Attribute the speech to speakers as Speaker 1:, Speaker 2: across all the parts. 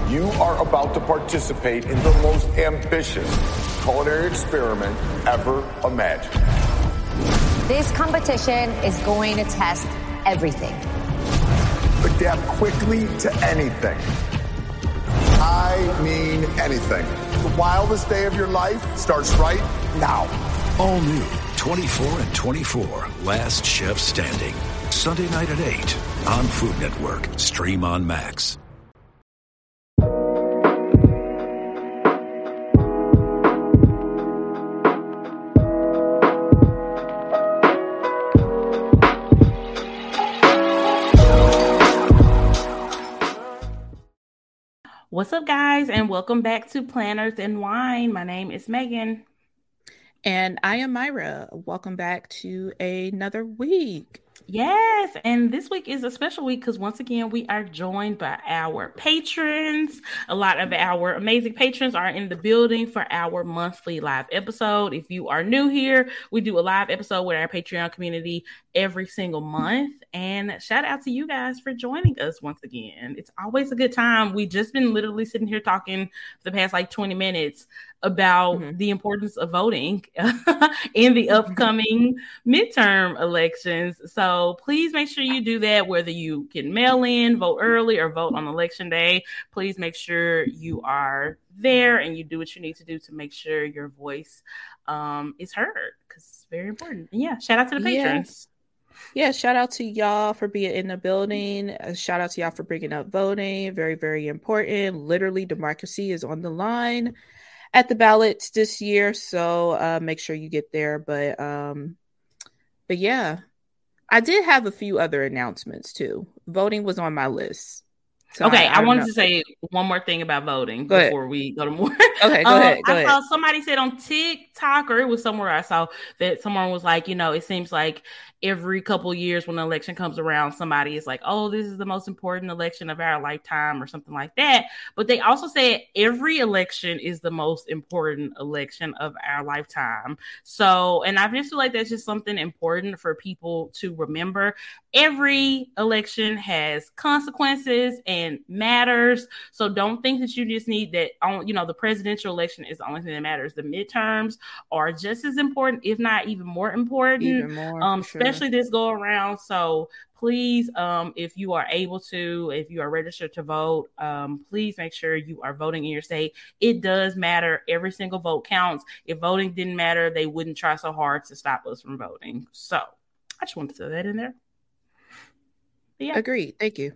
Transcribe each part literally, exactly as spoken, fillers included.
Speaker 1: You are about to participate in the most ambitious culinary experiment ever imagined.
Speaker 2: This competition is going to test everything.
Speaker 1: Adapt quickly to anything. I mean anything. The wildest day of your life starts right now.
Speaker 3: All new twenty-four and twenty-four, Last Chef Standing. Sunday night at eight on Food Network. Stream on Max.
Speaker 4: What's up, guys, and welcome back to Planners and Wine. My name is Megan.
Speaker 5: And I am Myra. Welcome back to another week.
Speaker 4: Yes, and this week is a special week because once again, we are joined by our patrons. A lot of our amazing patrons are in the building for our monthly live episode. If you are new here, we do a live episode with our Patreon community every single month. And shout out to you guys for joining us once again. It's always a good time. We've just been literally sitting here talking for the past like twenty minutes about mm-hmm. the importance of voting in the upcoming midterm elections. So please make sure you do that, whether you can mail in, vote early, or vote on election day. Please make sure you are there and you do what you need to do to make sure your voice um, is heard, because it's very important. And yeah, shout out to the patrons.
Speaker 5: Yes. Yeah, shout out to y'all for being in the building. Uh, shout out to y'all for bringing up voting. Very, very important. Literally, democracy is on the line at the ballots this year, so uh, make sure you get there. But, um, but yeah, I did have a few other announcements too. Voting was on my list.
Speaker 4: So okay, I, I, I wanted know. to say one more thing about voting
Speaker 5: go
Speaker 4: before
Speaker 5: ahead.
Speaker 4: we go to more.
Speaker 5: Okay, go
Speaker 4: um,
Speaker 5: ahead. Go
Speaker 4: I
Speaker 5: ahead.
Speaker 4: saw somebody said on TikTok, or it was somewhere I saw that someone was like, you know, it seems like every couple of years when an election comes around, somebody is like, oh, this is the most important election of our lifetime or something like that. But they also said every election is the most important election of our lifetime. So, and I just feel like that's just something important for people to remember. Every election has consequences and matters. So don't think that you just need that on, you know, the presidential election is the only thing that matters. The midterms are just as important, if not even more important.
Speaker 5: Even more,
Speaker 4: um,
Speaker 5: sure.
Speaker 4: Especially this go around. So please, um, if you are able to, if you are registered to vote, um, please make sure you are voting in your state. It does matter. Every single vote counts. If voting didn't matter, they wouldn't try so hard to stop us from voting. So I just wanted to throw that in there. But yeah.
Speaker 5: Agreed. Thank you.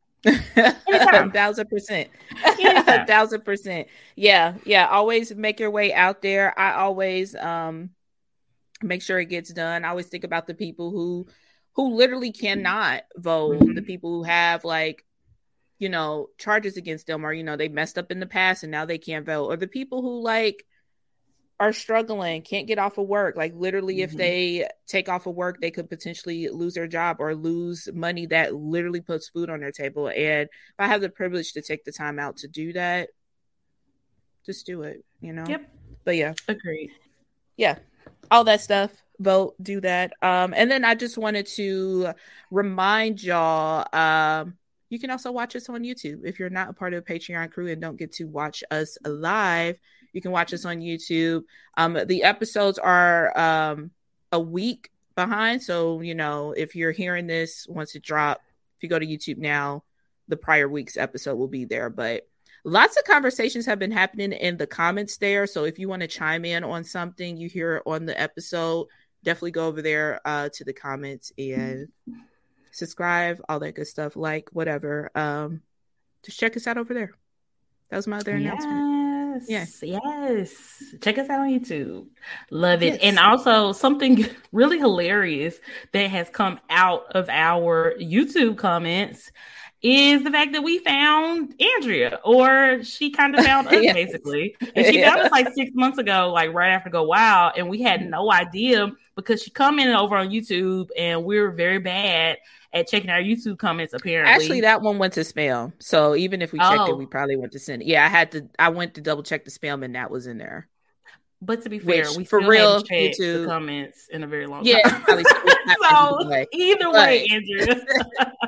Speaker 5: A thousand percent. A thousand percent. Yeah. Yeah. Always make your way out there. I always um make sure it gets done. I always think about the people who who literally cannot vote, mm-hmm. the people who have like, you know, charges against them, or, you know, they messed up in the past and now they can't vote, or the people who like are struggling, can't get off of work. Like literally, mm-hmm. if they take off of work, they could potentially lose their job or lose money that literally puts food on their table. And if I have the privilege to take the time out to do that, just do it, you know?
Speaker 4: Yep.
Speaker 5: But yeah.
Speaker 4: Agreed.
Speaker 5: Yeah. All that stuff. Vote, do that. Um, and then I just wanted to remind y'all, um, you can also watch us on YouTube. If you're not a part of the Patreon crew and don't get to watch us live, you can watch us on YouTube. Um, the episodes are um, a week behind. So, you know, if you're hearing this once it drops, if you go to YouTube now, the prior week's episode will be there. But lots of conversations have been happening in the comments there. So if you want to chime in on something you hear on the episode, definitely go over there uh, to the comments and subscribe, all that good stuff, like whatever. Um, just check us out over there. That was my other
Speaker 4: yes.
Speaker 5: announcement. Yes,
Speaker 4: yes. Check us out on YouTube. Love it.
Speaker 5: Yes.
Speaker 4: And also something really hilarious that has come out of our YouTube comments is the fact that we found Andrea, or she kind of found us yes. basically. And she yeah. found us like six months ago, like right after Go Wild. And we had no idea because she commented over on YouTube and we were very bad at checking our YouTube comments, apparently.
Speaker 5: Actually, that one went to spam. So even if we checked
Speaker 4: oh.
Speaker 5: it, we probably went to send it. Yeah, I had to, I went to double check the spam and that was in there.
Speaker 4: But to be fair,
Speaker 5: Which,
Speaker 4: we
Speaker 5: for
Speaker 4: still
Speaker 5: real,
Speaker 4: haven't checked
Speaker 5: YouTube.
Speaker 4: the comments in a very long
Speaker 5: yeah,
Speaker 4: time. So either way,
Speaker 5: but,
Speaker 4: Andrea.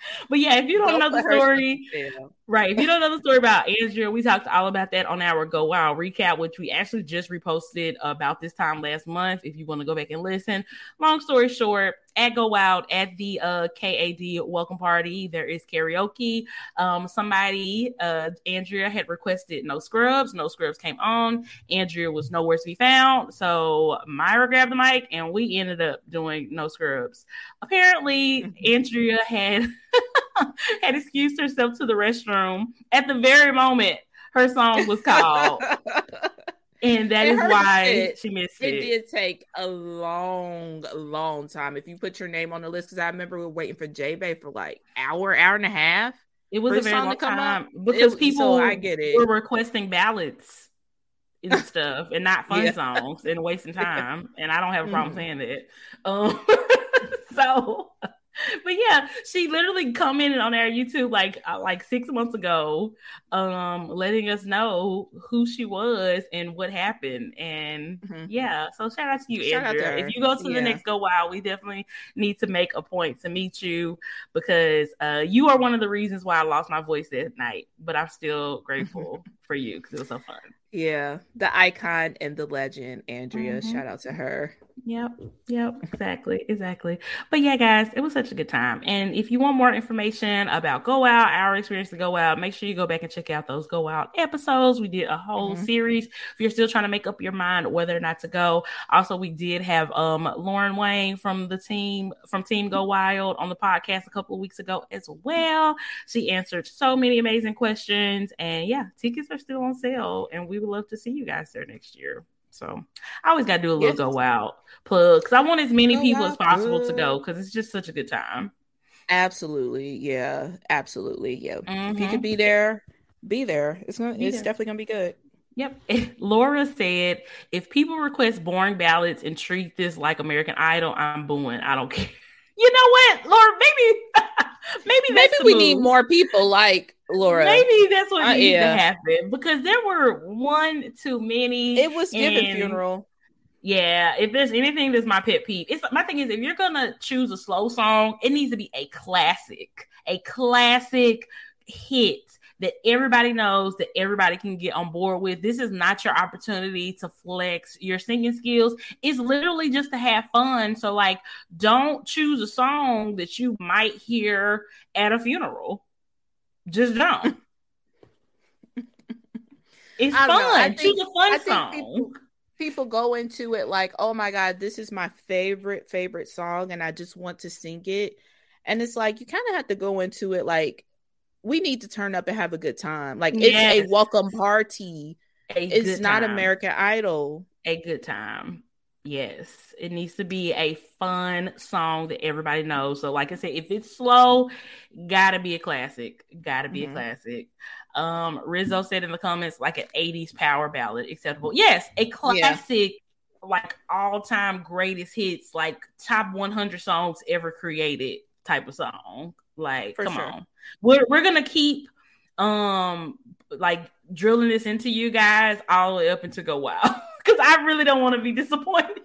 Speaker 4: But yeah, if you don't, don't know the story, right? If you don't know the story about Andrea, we talked all about that on our Go Wild recap, which we actually just reposted about this time last month. If you want to go back and listen. Long story short, at Go Wild, at the uh, K A D welcome party, there is karaoke. Um, somebody, uh, Andrea had requested No Scrubs. No Scrubs came on. Andrea was nowhere to be found. So Myra grabbed the mic and we ended up doing No Scrubs. Apparently, Andrea had had excused herself to the restroom at the very moment her song was called. And that and is why it, she missed it.
Speaker 5: It did take a long, long time. If you put your name on the list, because I remember we were waiting for J-Bay for like hour, hour and a half.
Speaker 4: It was a very long time up. because it, people so I get it. were requesting ballads and stuff and not fun yeah. songs and wasting time. And I don't have a problem mm. saying that. Um, so... But yeah, she literally commented on our YouTube like uh, like six months ago, um, letting us know who she was and what happened. And mm-hmm. yeah, so shout out to you, shout Andrea. To if you go to yeah. the next Go Wild, we definitely need to make a point to meet you because uh, you are one of the reasons why I lost my voice that night. But I'm still grateful for you because it was so fun.
Speaker 5: Yeah, the icon and the legend, Andrea. Mm-hmm. Shout out to her.
Speaker 4: Yep, yep, exactly, exactly. But yeah, guys, it was such a good time. And if you want more information about Go Out, our experience to Go Out, make sure you go back and check out those Go Out episodes. We did a whole mm-hmm. series. If you're still trying to make up your mind whether or not to go. Also, we did have um Lauren Wayne from the team from Team Go Wild on the podcast a couple of weeks ago as well. She answered so many amazing questions. And yeah, tickets are still on sale, and we would love to see you guys there next year. So I always got to do a little yes. Go Wild plug because I want as many go people as possible good. to go because it's just such a good time.
Speaker 5: Absolutely. Yeah, absolutely. Yeah. Mm-hmm. If you could be there, be there. It's gonna, be it's there. definitely going to be good.
Speaker 4: Yep. Laura said, if people request boring ballads and treat this like American Idol, I'm booing. I don't care. You know what, Laura? Maybe, maybe,
Speaker 5: maybe we move. need more people like Laura.
Speaker 4: Maybe that's what uh, needs yeah. to happen because there were one too many.
Speaker 5: It was given funeral.
Speaker 4: Yeah, if there's anything that's my pet peeve, it's my thing is if you're gonna choose a slow song, it needs to be a classic, a classic hit that everybody knows, that everybody can get on board with. This is not your opportunity to flex your singing skills. It's literally just to have fun. So, like, don't choose a song that you might hear at a funeral. Just don't. It's fun. Think, choose a fun song.
Speaker 5: People, people go into it like, oh my God, this is my favorite, favorite song, and I just want to sing it. And it's like, you kind of have to go into it like, we need to turn up and have a good time. Like yes. it's a welcome party. A it's not time. American Idol.
Speaker 4: A good time. Yes. It needs to be a fun song that everybody knows. So like I said, if it's slow, gotta be a classic. Gotta be mm-hmm. a classic. Um, Rizzo said in the comments, like an eighties power ballad acceptable. Yes, a classic, yeah. like all-time greatest hits, like top one hundred songs ever created type of song. Like, For come sure. on. We're we're gonna keep um like drilling this into you guys all the way up into Go Wild because I really don't want to be disappointed.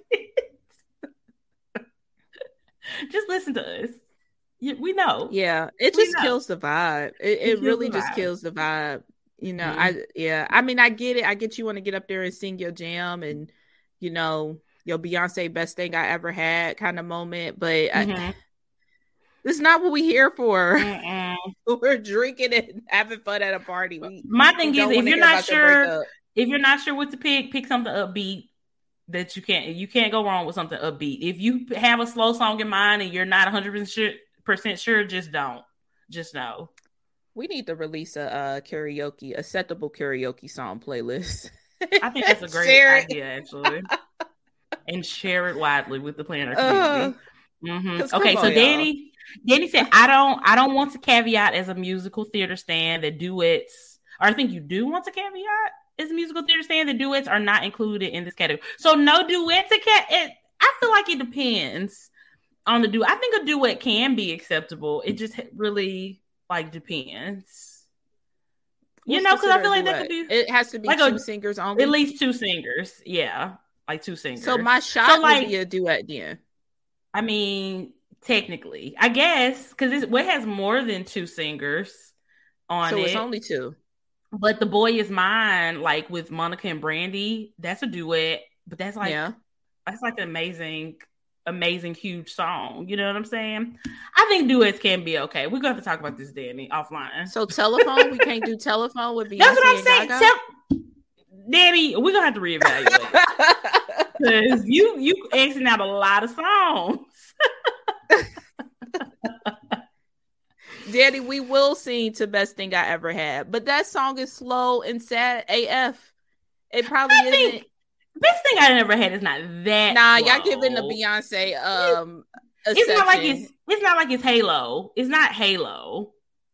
Speaker 4: Just listen to us. We know.
Speaker 5: Yeah, it just kills the vibe. It, it, it really just kills the vibe. You know, mm-hmm. I yeah. I mean, I get it. I get you want to get up there and sing your jam and you know your Beyonce best thing I ever had kind of moment, but. Mm-hmm. I, This is not what we're here for. Mm-mm. We're drinking and having fun at a party. We,
Speaker 4: My thing is, if you're not sure, if you're not sure what to pick, pick something upbeat that you can't. You can't go wrong with something upbeat. If you have a slow song in mind and you're not one hundred percent sure, just don't. Just know.
Speaker 5: We need to release a uh, karaoke, acceptable karaoke song playlist.
Speaker 4: I think that's a great idea, actually, and share it widely with the planner community. Uh, mm-hmm. Okay, on, so Danny. Y'all. Danny said, I don't I don't want to caveat as a musical theater stand that duets, or I think you do want to caveat as a musical theater stand that duets are not included in this category. So no duets. It can, it, I feel like it depends on the duet. I think a duet can be acceptable. It just really like depends. You What's know, because I feel like that could be.
Speaker 5: It has to be like two a, singers only.
Speaker 4: At least two singers. Yeah, like two singers.
Speaker 5: So my shot so, like, would be a duet then.
Speaker 4: I mean, technically, I guess, because it well, it has more than two singers on
Speaker 5: so
Speaker 4: it.
Speaker 5: it's only two.
Speaker 4: But The Boy Is Mine, like with Monica and Brandy, that's a duet. But that's like,
Speaker 5: yeah.
Speaker 4: that's like an amazing, amazing, huge song. You know what I'm saying? I think duets can be okay. We're going to have to talk about this, Danny, offline.
Speaker 5: So Telephone, we can't do Telephone with Beyonce.
Speaker 4: That's what I'm saying.
Speaker 5: Gaga?
Speaker 4: Tell- Danny, we're going to have to reevaluate. Because you, you asking out a lot of songs.
Speaker 5: Daddy, we will sing to Best Thing I Ever Had, but that song is slow and sad A F. It probably
Speaker 4: I
Speaker 5: isn't.
Speaker 4: think Best Thing I Ever Had is not that.
Speaker 5: Nah,
Speaker 4: slow.
Speaker 5: y'all giving the Beyonce um.
Speaker 4: It's not like it's. It's not like it's Halo. It's not Halo.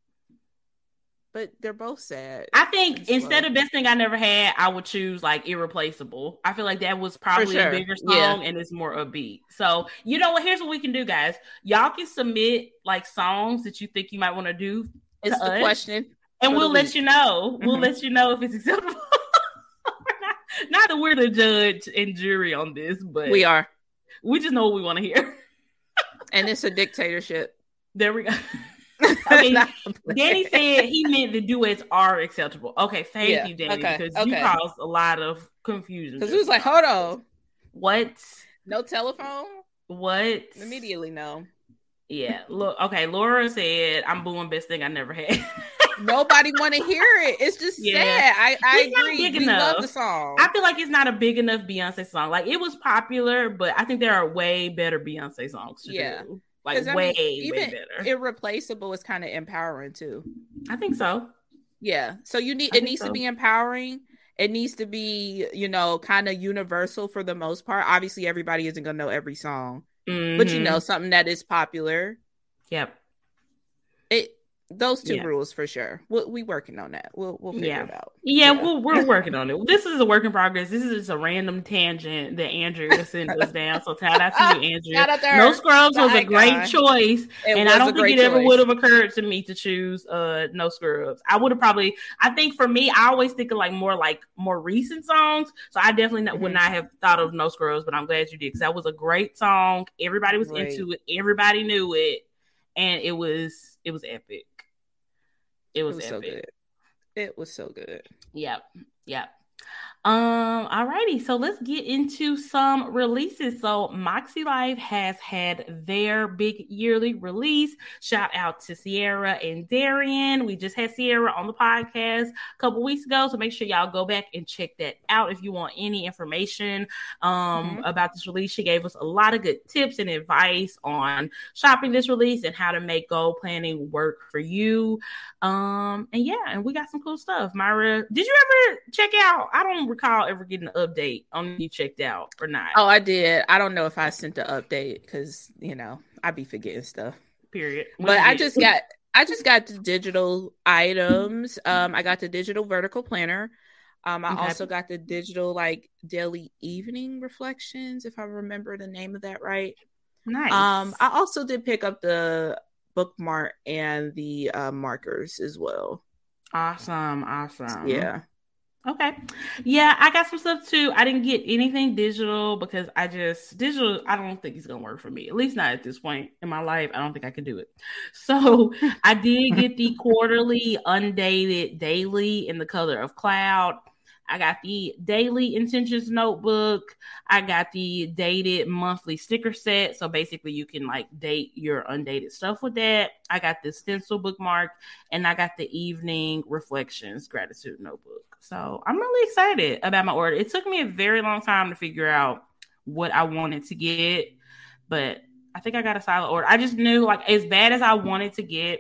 Speaker 5: But they're both sad.
Speaker 4: I think instead of Best Thing I Never Had, I would choose like Irreplaceable. I feel like that was probably
Speaker 5: sure.
Speaker 4: a bigger song
Speaker 5: yeah.
Speaker 4: and it's more upbeat. So, you know what? Here's what we can do, guys. Y'all can submit like songs that you think you might want to do.
Speaker 5: It's the
Speaker 4: us,
Speaker 5: question.
Speaker 4: And we'll let
Speaker 5: week.
Speaker 4: you know. We'll
Speaker 5: Mm-hmm.
Speaker 4: let you know if it's acceptable. not, not that we're the judge and jury on this, but
Speaker 5: we are.
Speaker 4: We just know what we want to hear.
Speaker 5: And it's a dictatorship.
Speaker 4: There we go. Okay, Danny said he meant the duets are acceptable. Okay, thank
Speaker 5: yeah.
Speaker 4: you, Danny,
Speaker 5: okay.
Speaker 4: because
Speaker 5: okay.
Speaker 4: you caused a lot of confusion.
Speaker 5: Because it was like, hold on.
Speaker 4: What?
Speaker 5: No telephone?
Speaker 4: What?
Speaker 5: Immediately no.
Speaker 4: Yeah. Look, okay, Laura said, I'm booing Best Thing I Never Had.
Speaker 5: Nobody want to hear it. It's just yeah. sad. I, I
Speaker 4: it's
Speaker 5: agree.
Speaker 4: Not big
Speaker 5: we
Speaker 4: enough.
Speaker 5: love the song.
Speaker 4: I feel like it's not a big enough Beyonce song. Like, it was popular, but I think there are way better Beyonce songs to
Speaker 5: yeah.
Speaker 4: do. Like,
Speaker 5: I
Speaker 4: way,
Speaker 5: mean, even
Speaker 4: way better.
Speaker 5: Irreplaceable is kind of empowering, too.
Speaker 4: I think so.
Speaker 5: Yeah. So you need
Speaker 4: I
Speaker 5: it needs
Speaker 4: so.
Speaker 5: to be empowering. It needs to be, you know, kind of universal for the most part. Obviously, everybody isn't going to know every song.
Speaker 4: Mm-hmm.
Speaker 5: But, you know, something that is popular.
Speaker 4: Yep.
Speaker 5: It Those two
Speaker 4: yeah.
Speaker 5: rules for sure. We'll, we working on that. We'll we'll figure
Speaker 4: yeah.
Speaker 5: it out.
Speaker 4: Yeah,
Speaker 5: yeah.
Speaker 4: We'll, we're working on it. This is a work in progress. This is just a random tangent that Andrea sent us down. So shout out to you, Andrea.
Speaker 5: Shout out to her.
Speaker 4: No Scrubs was
Speaker 5: the
Speaker 4: a great
Speaker 5: icon.
Speaker 4: choice,
Speaker 5: it
Speaker 4: and I don't think it ever
Speaker 5: choice.
Speaker 4: would have occurred to me to choose uh No Scrubs. I would have probably. I think for me, I always think of like more like more recent songs. So I definitely not,
Speaker 5: Mm-hmm.
Speaker 4: would not have thought of No Scrubs, but I'm glad you did because that was a great song. Everybody was
Speaker 5: Great.
Speaker 4: into it. Everybody knew it, and it was it was epic. It was,
Speaker 5: it was
Speaker 4: epic.
Speaker 5: so good. It was so good.
Speaker 4: Yep. Yep. Um, alrighty, so let's get into some releases. So Moxie Life has had their big yearly release. Shout out to Sierra and Darian. We just had Sierra on the podcast a couple weeks ago, so make sure y'all go back and check that out if you want any information um, mm-hmm. about this release. She gave us a lot of good tips and advice on shopping this release and how to make goal planning work for you. Um, and yeah, and we got some cool stuff. Myra, did you ever check out? I don't recall ever getting an update on if you checked out or not.
Speaker 5: Oh, I did. I don't know if I sent the update because, you know, I be forgetting stuff.
Speaker 4: Period. What
Speaker 5: but I just got I just got the digital items. Um, I got the digital vertical planner. Um, I okay. also got the digital like daily evening reflections, if I remember the name of that right.
Speaker 4: Nice.
Speaker 5: Um, I also did pick up the bookmark and the uh, markers as well.
Speaker 4: Awesome. Awesome.
Speaker 5: Yeah.
Speaker 4: Okay. Yeah, I got some stuff too. I didn't get anything digital because I just digital, I don't think it's gonna work for me. At least not at this point in my life. I don't think I could do it. So I did get the quarterly undated daily in the color of cloud. I got the daily intentions notebook. I got the dated monthly sticker set. So basically you can like date your undated stuff with that. I got the stencil bookmark and I got the evening reflections gratitude notebook. So I'm really excited about my order. It took me a very long time to figure out what I wanted to get, but I think I got a solid order. I just knew like as bad as I wanted to get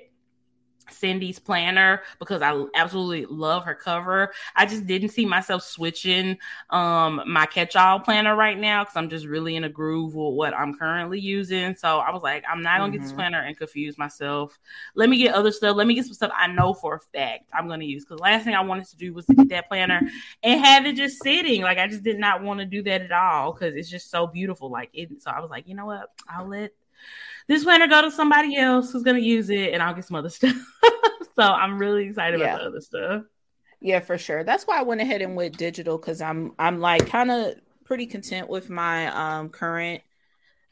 Speaker 4: Cindy's planner because I absolutely love her cover, I just didn't see myself switching um my catch-all planner right now because I'm just really in a groove with what I'm currently using. So I was like, I'm not gonna mm-hmm. get this planner and confuse myself. Let me get other stuff. Let me get some stuff I know for a fact I'm gonna use, because last thing I wanted to do was to get that planner and have it just sitting. Like I just did not want to do that at all because it's just so beautiful. Like it. So I was like, you know what? I'll let this planner go to somebody else who's going to use it and I'll get some other stuff. So I'm really excited yeah. about the other stuff.
Speaker 5: Yeah, for sure. That's why I went ahead and went digital because I'm I'm like kind of pretty content with my um, current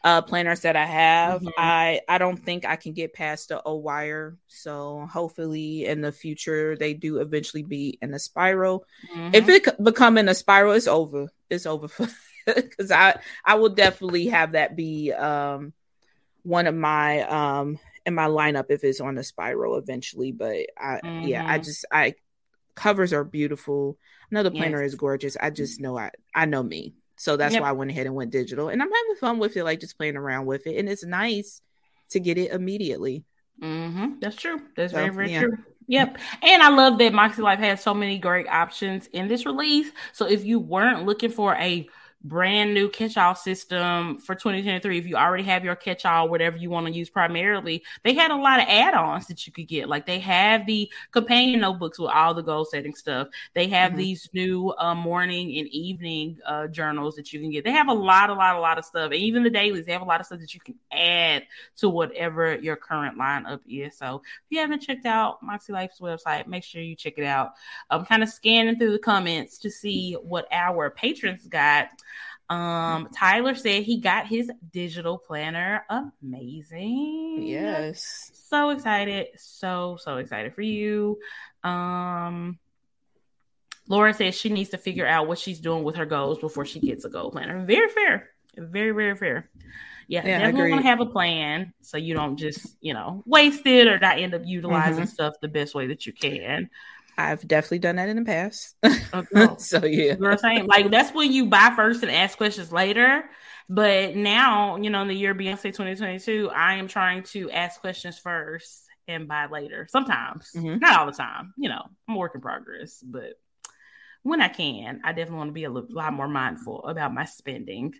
Speaker 5: uh planners that I have.
Speaker 4: Mm-hmm.
Speaker 5: I I don't think I can get past the O wire. So hopefully in the future they do eventually be in a spiral.
Speaker 4: Mm-hmm.
Speaker 5: If it becoming a spiral, it's over. It's over for because I I will definitely have that be um one of my um in my lineup if it's on a spiral eventually. But I
Speaker 4: Mm-hmm.
Speaker 5: yeah, I just I covers are beautiful. I know the planner
Speaker 4: Yes.
Speaker 5: is gorgeous. I just know I I know me. So that's
Speaker 4: Yep.
Speaker 5: why I went ahead and went digital. And I'm having fun with it, like just playing around with it. And it's nice to get it immediately.
Speaker 4: Mm-hmm. That's true. That's
Speaker 5: So,
Speaker 4: very, very
Speaker 5: yeah.
Speaker 4: true. Yep. And I love that Moxie Life has so many great options in this release. So if you weren't looking for a brand new catch-all system for twenty twenty-three, if you already have your catch-all, whatever you want to use primarily, they had a lot of add-ons that you could get. Like they have the companion notebooks with all the goal setting stuff. They have
Speaker 5: Mhm.
Speaker 4: these new uh, morning and evening uh, journals that you can get. They have a lot, a lot, a lot of stuff. And even the dailies, they have a lot of stuff that you can add to whatever your current lineup is. So if you haven't checked out Moxie Life's website, make sure you check it out. I'm kind of scanning through the comments to see what our patrons got. Um, Tyler said he got his digital planner. Amazing.
Speaker 5: Yes.
Speaker 4: So excited. So, so excited for you. Um, Laura says she needs to figure out what she's doing with her goals before she gets a goal planner. Very fair. Very, very fair. Yeah,
Speaker 5: Yeah,
Speaker 4: definitely want
Speaker 5: agreed.
Speaker 4: to have a plan so you don't just, you know, waste it or not end up utilizing
Speaker 5: Mhm.
Speaker 4: stuff the best way that you can.
Speaker 5: I've definitely done that in the past.
Speaker 4: Uh, no.
Speaker 5: So yeah.
Speaker 4: You know what I'm saying? Like that's when you buy first and ask questions later. But now, you know, in the year Beyonce twenty twenty-two, I am trying to ask questions first and buy later. Sometimes,
Speaker 5: Mhm.
Speaker 4: not all the time. You know, I'm a work in progress, but when I can, I definitely want to be a little, lot more mindful about my spending.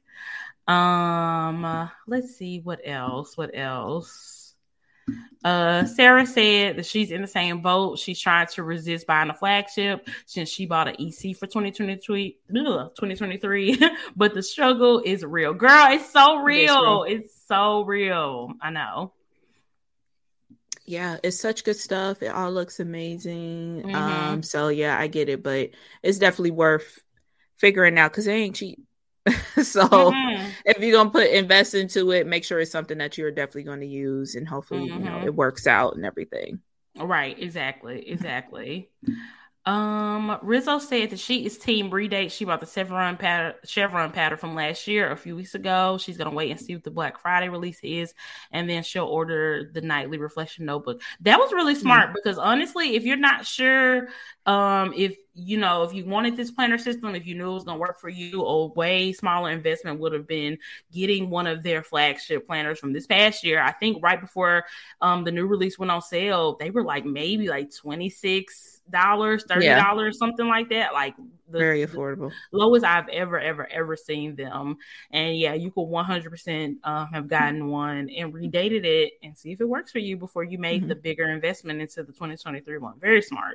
Speaker 4: Um, uh, let's see what else. What else? Uh, Sarah said that she's in the same boat. She's trying to resist buying a flagship since she bought an E C for twenty twenty-three, ugh, twenty twenty-three. But the struggle is real. Girl, it's so real.
Speaker 5: It is real.
Speaker 4: It's so real. I know.
Speaker 5: Yeah, it's such good stuff. It all looks amazing.
Speaker 4: Mhm.
Speaker 5: Um, so yeah, I get it, but it's definitely worth figuring out because it ain't cheap. So
Speaker 4: Mhm.
Speaker 5: if you're gonna put invest into it, make sure it's something that you're definitely going to use, and hopefully, you know,
Speaker 4: Mhm.
Speaker 5: it works out and everything.
Speaker 4: Right, exactly, exactly. Um, Rizzo said that she is team redate. She bought the Chevron pattern, Chevron pattern from last year, a few weeks ago. She's gonna wait and see what the Black Friday release is, and then she'll order the nightly reflection notebook. That was really smart mm-hmm. because honestly, if you're not sure, um, if you know, if you wanted this planner system, if you knew it was gonna work for you, a way smaller investment would have been getting one of their flagship planners from this past year. I think right before um the new release went on sale, they were like maybe like twenty-six dollars, thirty dollars, yeah. something like that. Like the,
Speaker 5: very affordable,
Speaker 4: the lowest I've ever, ever, ever seen them. And yeah, you could one hundred percent um, have gotten one and redated it and see if it works for you before you made mm-hmm. the bigger investment into the twenty twenty-three one. Very smart.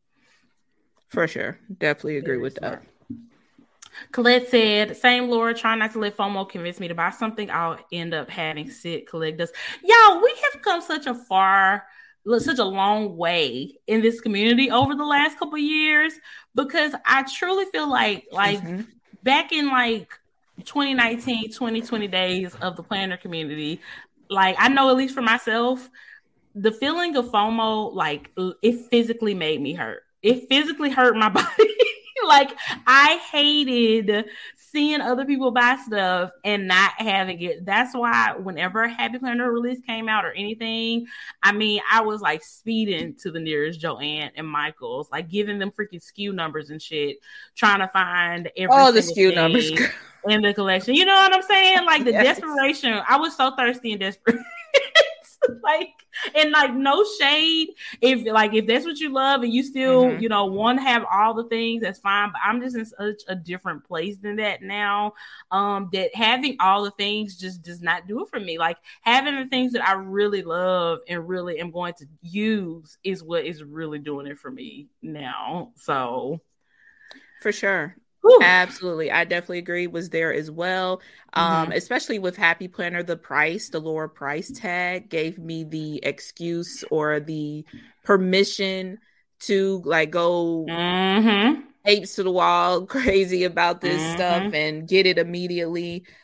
Speaker 5: For sure. Definitely agree very with smart. that.
Speaker 4: Colette said, same Laura, try not to let FOMO convince me to buy something I'll end up having sit. Colette does. Y'all, we have come such a far such a long way in this community over the last couple of years because I truly feel like like mm-hmm. back in like twenty nineteen, twenty twenty days of the planner community, like I know at least for myself, the feeling of FOMO, like it physically made me hurt. It physically hurt my body. Like I hated seeing other people buy stuff and not having it. That's why whenever Happy Planner release came out or anything, I mean, I was like speeding to the nearest Joann and Michael's, like giving them freaking S K U numbers and shit, trying to find every
Speaker 5: all the S K U numbers
Speaker 4: in the collection. You know what I'm saying? Like the
Speaker 5: yes.
Speaker 4: desperation. I was so thirsty and desperate. Like and like no shade if like if that's what you love and you still mm-hmm. you know want to have all the things, that's fine, but I'm just in such a different place than that now, um that having all the things just does not do it for me. Like having the things that I really love and really am going to use is what is really doing it for me now. So
Speaker 5: for sure. Whew. Absolutely. I definitely agree. Was there as well. Um, mm-hmm. Especially with Happy Planner, the price, the lower price tag gave me the excuse or the permission to like go
Speaker 4: mm-hmm.
Speaker 5: apes to the wall crazy about this
Speaker 4: mm-hmm.
Speaker 5: stuff and get it immediately.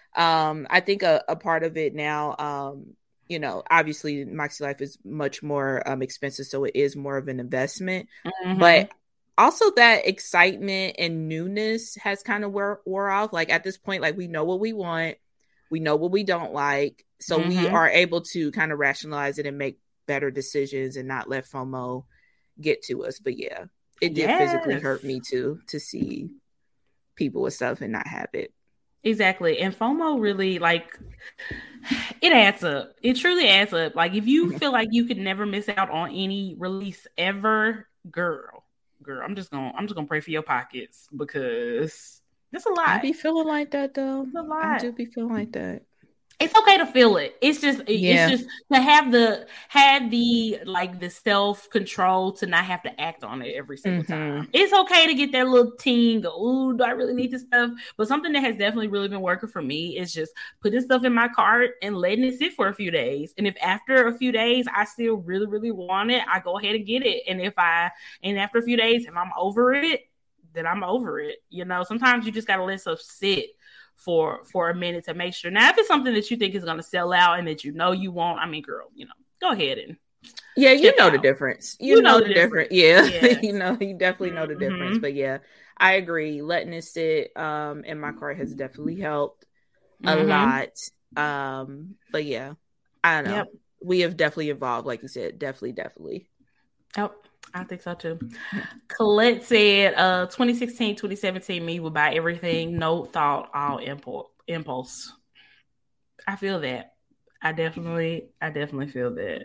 Speaker 5: Um, I think a, a part of it now, um, you know, obviously Moxie Life is much more um, expensive, so it is more of an investment. Mm-hmm. But also that excitement and newness has kind of wore, wore off. Like at this point, like we know what we want, we know what we don't like, so mm-hmm. we are able to kind of rationalize it and make better decisions and not let FOMO get to us. But yeah, it did yes. physically hurt me too to see people with stuff and not have it.
Speaker 4: Exactly. And FOMO really, like, it adds up. It truly adds up. Like, if you feel like you could never miss out on any release ever, girl, girl, I'm just gonna, I'm just gonna pray for your pockets because it's a lot.
Speaker 5: I be feeling like that though.
Speaker 4: It's a lot.
Speaker 5: I do be feeling like that.
Speaker 4: It's okay to feel it. It's just, yeah. it's just to have the, have the, like the self-control to not have to act on it every single mm-hmm. time. It's okay to get that little ting, ooh, do I really need this stuff? But something that has definitely really been working for me is just putting stuff in my cart and letting it sit for a few days. And if after a few days, I still really, really want it, I go ahead and get it. And if I, and after a few days, if I'm over it, then I'm over it. You know, sometimes you just got to let stuff sit for for a minute to make sure. Now, if it's something that you think is going to sell out and that you know you won't, I mean, girl, you know, go ahead and
Speaker 5: yeah, you know out. the difference. You, you know, know the difference. difference. Yeah, yeah. you know, you definitely know the mm-hmm. difference. But yeah, I agree. Letting it sit um, in my cart has definitely helped a mm-hmm. lot. Um, but yeah, I don't know. Yep. We have definitely evolved, like you said. Definitely, definitely.
Speaker 4: Oh, I think so too. Colette said, uh, twenty sixteen, twenty seventeen, me would buy everything, no thought, all impulse. impulse. I feel that. I definitely, I definitely feel that.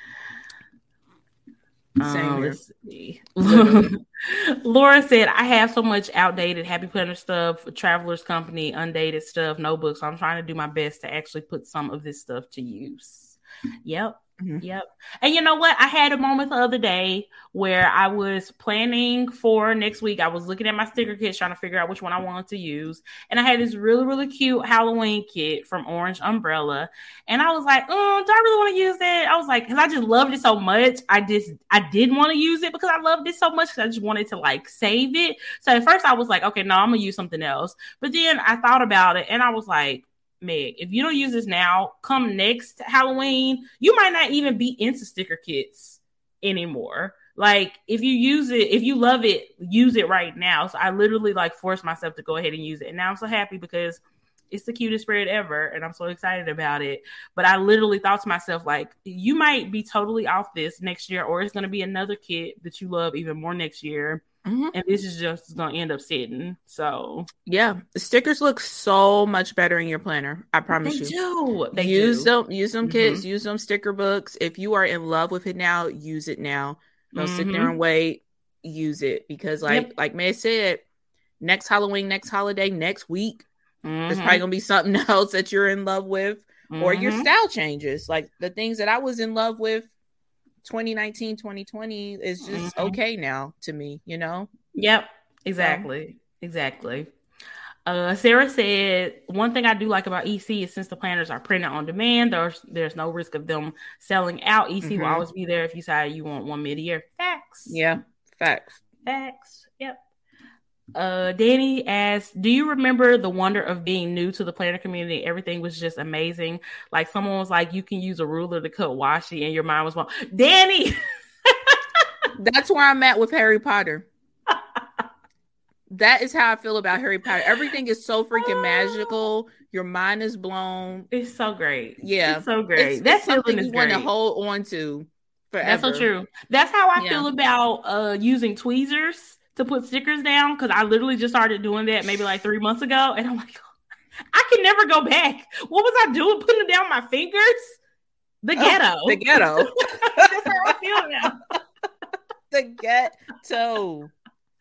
Speaker 5: Same
Speaker 4: um, let's see. Laura said, I have so much outdated Happy Planner stuff, Traveler's Company, undated stuff, notebooks. So I'm trying to do my best to actually put some of this stuff to use. Yep. Mm-hmm. Yep. And you know what? I had a moment the other day where I was planning for next week. I was looking at my sticker kits, trying to figure out which one I wanted to use. And I had this really, really cute Halloween kit from Orange Umbrella. And I was like, oh, do I really want to use that? I was like, because I just loved it so much. I just, I did want to use it because I loved it so much because I just wanted to like save it. So at first I was like, okay, no, I'm going to use something else. But then I thought about it and I was like, Meg, if you don't use this now, come next Halloween, you might not even be into sticker kits anymore. Like, if you use it, if you love it, use it right now. So I literally like forced myself to go ahead and use it. And now I'm so happy because it's the cutest spread ever. And I'm so excited about it. But I literally thought to myself, like, you might be totally off this next year, or it's going to be another kit that you love even more next year. Mm-hmm. And this is just going to end up sitting. So
Speaker 5: yeah, the stickers look so much better in your planner. I promise
Speaker 4: they
Speaker 5: you.
Speaker 4: Do. They
Speaker 5: use
Speaker 4: do.
Speaker 5: them. Use them, mm-hmm. kids. Use them sticker books. If you are in love with it now, use it now. Don't mm-hmm. sit there and wait. Use it because, like, yep. like May said, next Halloween, next holiday, next week, mm-hmm. there's probably gonna be something else that you're in love with, mm-hmm. or your style changes. Like the things that I was in love with twenty nineteen, twenty twenty is just mm-hmm. okay now to me, you know?
Speaker 4: Yep, exactly. So. Exactly. Uh, Sarah said, one thing I do like about E C is since the planners are printed on demand, there's, there's no risk of them selling out. E C mm-hmm. will always be there if you decide you want one mid-year. Facts.
Speaker 5: Yeah, facts.
Speaker 4: Facts. Yep. Uh, Danny asked, do you remember the wonder of being new to the planner community? Everything was just amazing. Like someone was like, you can use a ruler to cut washi and your mind was wrong. Danny!
Speaker 5: That's where I'm at with Harry Potter. That is how I feel about Harry Potter. Everything is so freaking magical. Your mind is blown.
Speaker 4: It's so great.
Speaker 5: Yeah.
Speaker 4: It's so great.
Speaker 5: It's, That's something you want to hold on to forever.
Speaker 4: That's so true. That's how I yeah. feel about uh, using tweezers to put stickers down, because I literally just started doing that maybe like three months ago. And I'm like, I can never go back. What was I doing? Putting them down my fingers? The ghetto.
Speaker 5: Oh, the ghetto.
Speaker 4: That's how I feel now.
Speaker 5: The ghetto.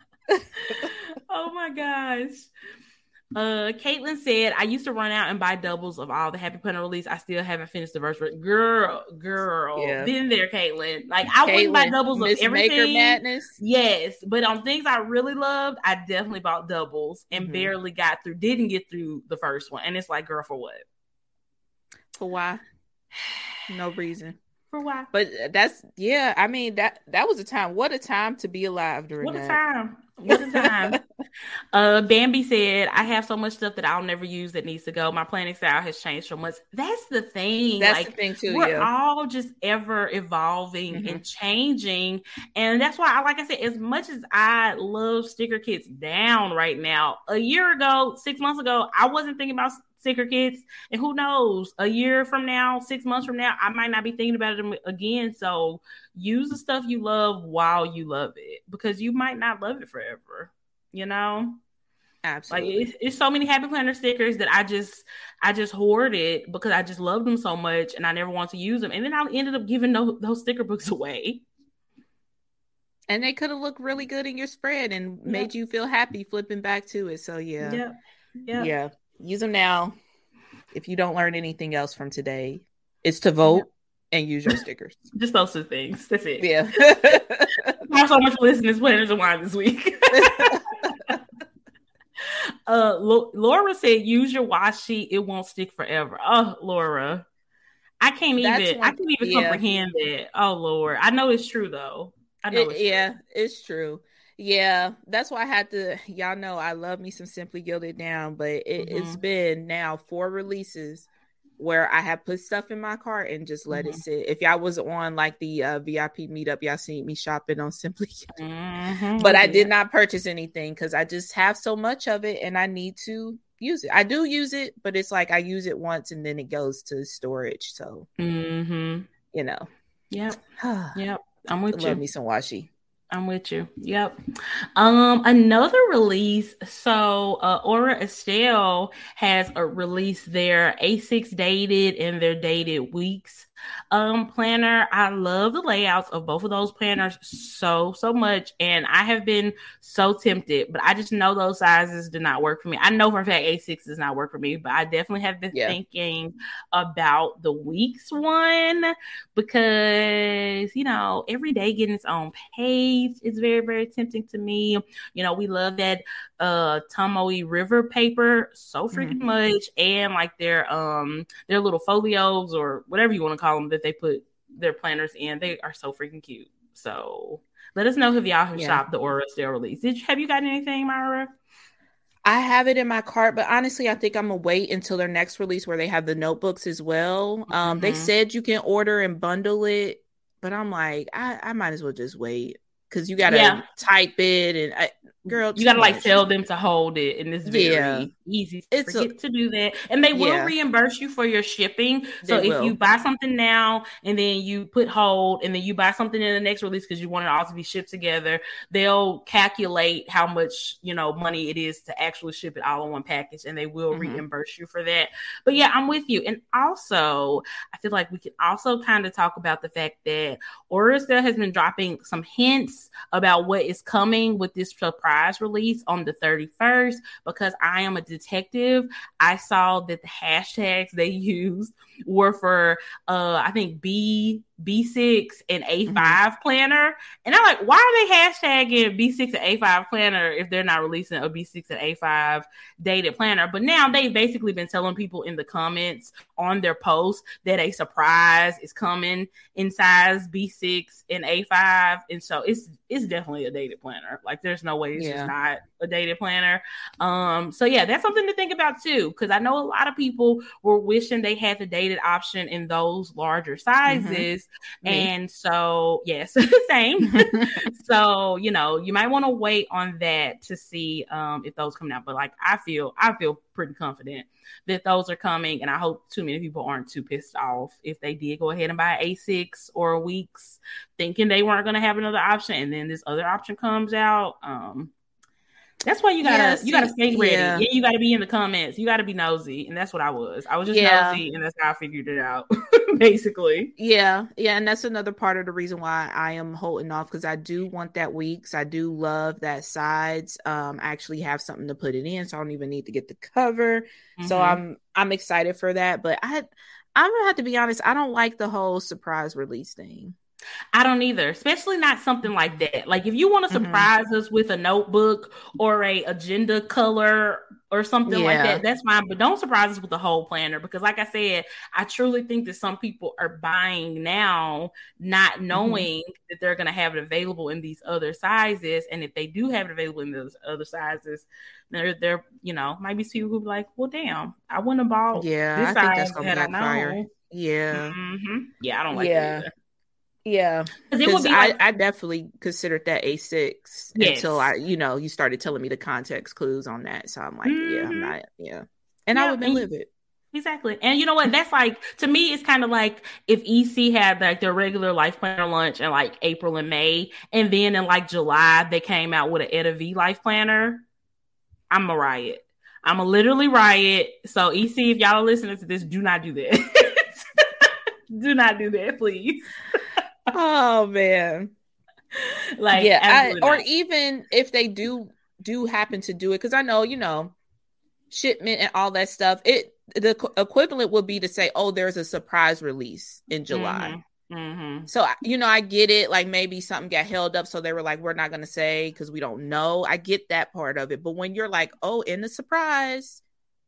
Speaker 4: Oh my gosh. Uh, Caitlin said, I used to run out and buy doubles of all the Happy Planner release. I still haven't finished the verse. Girl, girl. Yeah. Been there, Caitlin. Like, I Caitlin, wouldn't buy doubles Miss of everything. Maker Madness. Yes. But on things I really loved, I definitely bought doubles and mm-hmm. barely got through, didn't get through the first one. And it's like, girl, for what?
Speaker 5: For why? No reason.
Speaker 4: For why?
Speaker 5: But that's, yeah, I mean, that that was a time. What a time to be alive during
Speaker 4: what
Speaker 5: that.
Speaker 4: What a time. What a time. Uh, Bambi said, I have so much stuff that I'll never use that needs to go. My planning style has changed so much. That's the thing.
Speaker 5: That's
Speaker 4: like,
Speaker 5: the thing too.
Speaker 4: We're
Speaker 5: yeah.
Speaker 4: all just ever evolving
Speaker 5: Mhm.
Speaker 4: and changing. And that's why, I like I said, as much as I love sticker kits down right now, a year ago, six months ago, I wasn't thinking about sticker kits. And who knows, a year from now, six months from now, I might not be thinking about it again. So use the stuff you love while you love it, because you might not love it forever. You know,
Speaker 5: Absolutely.
Speaker 4: like it's, it's so many Happy Planner stickers that I just I just hoarded because I just love them so much and I never want to use them, and then I ended up giving those, those sticker books away.
Speaker 5: And they could have looked really good in your spread and
Speaker 4: Yep.
Speaker 5: made you feel happy flipping back to it. So yeah,
Speaker 4: Yep. Yep.
Speaker 5: yeah, use them now. If you don't learn anything else from today, it's to vote yep. and use your stickers.
Speaker 4: Just those two things. That's it.
Speaker 5: Yeah.
Speaker 4: Not so much for listening to Planners and Wine this week. uh, L- Laura said, "Use your washi; it won't stick forever." Oh, Laura, I can't That's even. One, I can't even yeah. comprehend that. Oh, Lord, I know it's true though. I know
Speaker 5: it,
Speaker 4: it's
Speaker 5: yeah,
Speaker 4: true.
Speaker 5: it's true. Yeah, that's why I had to. Y'all know I love me some Simply Gilded Down, but it, mm-hmm. it's been now four releases where I have put stuff in my cart and just let mm-hmm. it sit. If y'all was on like the uh, V I P meetup, y'all seen me shopping on Simply Gilded. Mm-hmm. But I did not purchase anything because I just have so much of it and I need to use it. I do use it, but it's like I use it once and then it goes to storage. So,
Speaker 4: mm-hmm.
Speaker 5: you know.
Speaker 4: Yep. Yep. I'm with
Speaker 5: Love
Speaker 4: you.
Speaker 5: Love me some washi.
Speaker 4: I'm with you. Yep. Um, another release. So, uh, Aura Estelle has a release their A six dated and their dated weeks um planner. I love the layouts of both of those planners so so much, and I have been so tempted, but I just know those sizes do not work for me. I know for a fact A six does not work for me, but I definitely have been yeah. thinking about the weeks one because, you know, every day getting its own page is very very tempting to me. You know, we love that uh Tomoe River paper so freaking mm-hmm. much, and like their um their little folios or whatever you want to call them that they put their planners in. They are so freaking cute. So let us know if y'all have yeah. shopped the Aura Estelle release. Did you have you gotten anything, Myra?
Speaker 5: I have it in my cart, but honestly, I think I'm gonna wait until their next release where they have the notebooks as well. Mm-hmm. Um, they said you can order and bundle it, but I'm like, I, I might as well just wait because you gotta yeah. type it and I, girl,
Speaker 4: you gotta much. like tell them to hold it, and it's very yeah. easy to it's forget a, to do that. And they will yeah. reimburse you for your shipping. So they if will. you buy something now and then you put hold, and then you buy something in the next release because you want it all to be shipped together, they'll calculate how much you know money it is to actually ship it all in one package, and they will mm-hmm. reimburse you for that. But yeah, I'm with you. And also, I feel like we can also kind of talk about the fact that Aura Estelle has been dropping some hints about what is coming with this surprise release on the thirty-first. Because I am a detective, I saw that the hashtags they used were for uh I think B B six and A five mm-hmm. planner, and I'm like, why are they hashtagging B six and A five planner if they're not releasing a B six and A five dated planner? But now they've basically been telling people in the comments on their posts that a surprise is coming in size B six and A five, and so it's it's definitely a dated planner. Like there's no way it's yeah. just not a dated planner. Um, so yeah, that's something to think about too, because I know a lot of people were wishing they had the dated option in those larger sizes. Mm-hmm. And so, yes, same. So, you know, you might want to wait on that to see um, if those come out. But like, I feel, I feel pretty confident that those are coming. And I hope too many people aren't too pissed off if they did go ahead and buy A six or a weeks thinking they weren't going to have another option. And then this other option comes out. Um, That's why you gotta yeah, see, you gotta stay ready. Yeah. yeah, you gotta be in the comments. You gotta be nosy, and that's what I was. I was just yeah. nosy, and that's how I figured it out, basically.
Speaker 5: Yeah, yeah, and that's another part of the reason why I am holding off, because I do want that weeks. I do love that sides. Um, I actually have something to put it in, so I don't even need to get the cover. Mm-hmm. So I'm I'm excited for that. But I I'm gonna have to be honest. I don't like the whole surprise release thing.
Speaker 4: I don't either, especially not something like that. Like if you want to surprise mm-hmm. us with a notebook or a agenda color or something
Speaker 5: Yeah.
Speaker 4: like that, that's fine. But don't surprise us with the whole planner, because like I said, I truly think that some people are buying now, not knowing mm-hmm. that they're going to have it available in these other sizes. And if they do have it available in those other sizes, there, there, you know, might be people who be like, well, damn, I wouldn't have bought
Speaker 5: yeah,
Speaker 4: this
Speaker 5: I
Speaker 4: size
Speaker 5: think that's gonna
Speaker 4: had I
Speaker 5: backfire.
Speaker 4: known.
Speaker 5: Yeah.
Speaker 4: Mm-hmm. Yeah, I don't like
Speaker 5: yeah.
Speaker 4: that either.
Speaker 5: Yeah, because like, I, I definitely considered that A six yes. until I, you know, you started telling me the context clues on that. So I'm like, mm-hmm. yeah, I'm not, yeah. And yeah, I would been live it.
Speaker 4: Exactly. And you know what? That's like, to me, it's kind of like if E C had like their regular Life Planner lunch in like April and May, and then in like July, they came out with an Etta V Life Planner. I'm a riot. I'm a literally riot. So E C, if y'all are listening to this, do not do that. Do not do that, please.
Speaker 5: Oh man,
Speaker 4: like
Speaker 5: yeah, I, or even if they do do happen to do it, because I know, you know, shipment and all that stuff. It the equivalent would be to say, oh, there's a surprise release in July.
Speaker 4: Mm-hmm. Mm-hmm.
Speaker 5: So you know, I get it. Like maybe something got held up, so they were like, we're not going to say because we don't know. I get that part of it, but when you're like, oh, in the surprise.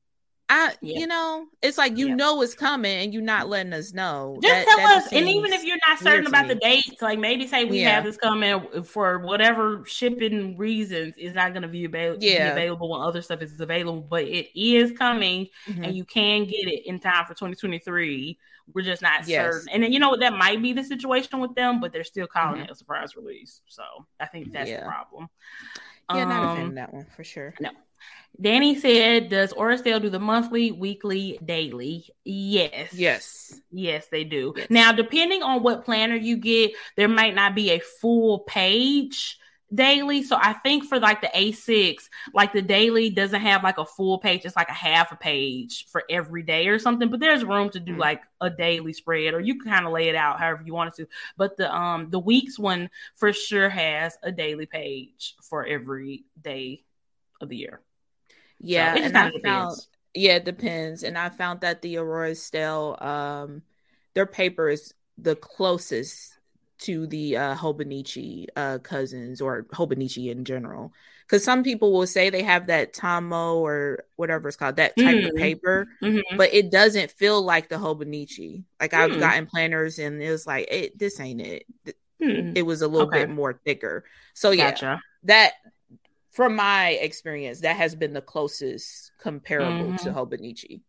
Speaker 5: I, yeah. you know, it's like, you yeah. know, it's coming and you're not letting us know.
Speaker 4: Just
Speaker 5: that,
Speaker 4: tell
Speaker 5: that
Speaker 4: us. And even if you're not certain about
Speaker 5: me.
Speaker 4: the dates, like maybe say we
Speaker 5: yeah.
Speaker 4: have this coming for whatever shipping reasons is not going to be, ab-
Speaker 5: yeah.
Speaker 4: be available when other stuff is available, but it is coming mm-hmm. and you can get it in time for twenty twenty-three. We're just not yes. certain. And then, you know what, that might be the situation with them, but they're still calling mm-hmm. it a surprise release. So I think that's yeah. the problem.
Speaker 5: Yeah,
Speaker 4: um,
Speaker 5: not a fan of that one for sure.
Speaker 4: No. Danny said, does Aurastale do the monthly, weekly, daily? Yes.
Speaker 5: Yes.
Speaker 4: Yes, they do.
Speaker 5: Yes.
Speaker 4: Now, depending on what planner you get, there might not be a full page daily. So I think for like the A six, like the daily doesn't have like a full page. It's like a half a page for every day or something. But there's room to do mm-hmm. like a daily spread, or you can kind of lay it out however you want it to. But the um the weeks one for sure has a daily page for every day of the year.
Speaker 5: Yeah,
Speaker 4: so
Speaker 5: and I found yeah, it depends. And I found that the Aurastale, um, their paper is the closest to the uh, Hobonichi uh, cousins, or Hobonichi in general. Because some people will say they have that Tomo or whatever it's called, that type mm. of paper,
Speaker 4: mm-hmm.
Speaker 5: but it doesn't feel like the Hobonichi. Like I've
Speaker 4: mm.
Speaker 5: gotten planners and it was like, it, this ain't it.
Speaker 4: Mm.
Speaker 5: It was a little
Speaker 4: okay.
Speaker 5: bit more thicker. So yeah,
Speaker 4: gotcha.
Speaker 5: that from my experience, that has been the closest comparable
Speaker 4: mm-hmm.
Speaker 5: to Hobonichi.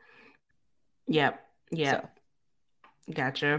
Speaker 4: Yep. Yep. So. Gotcha.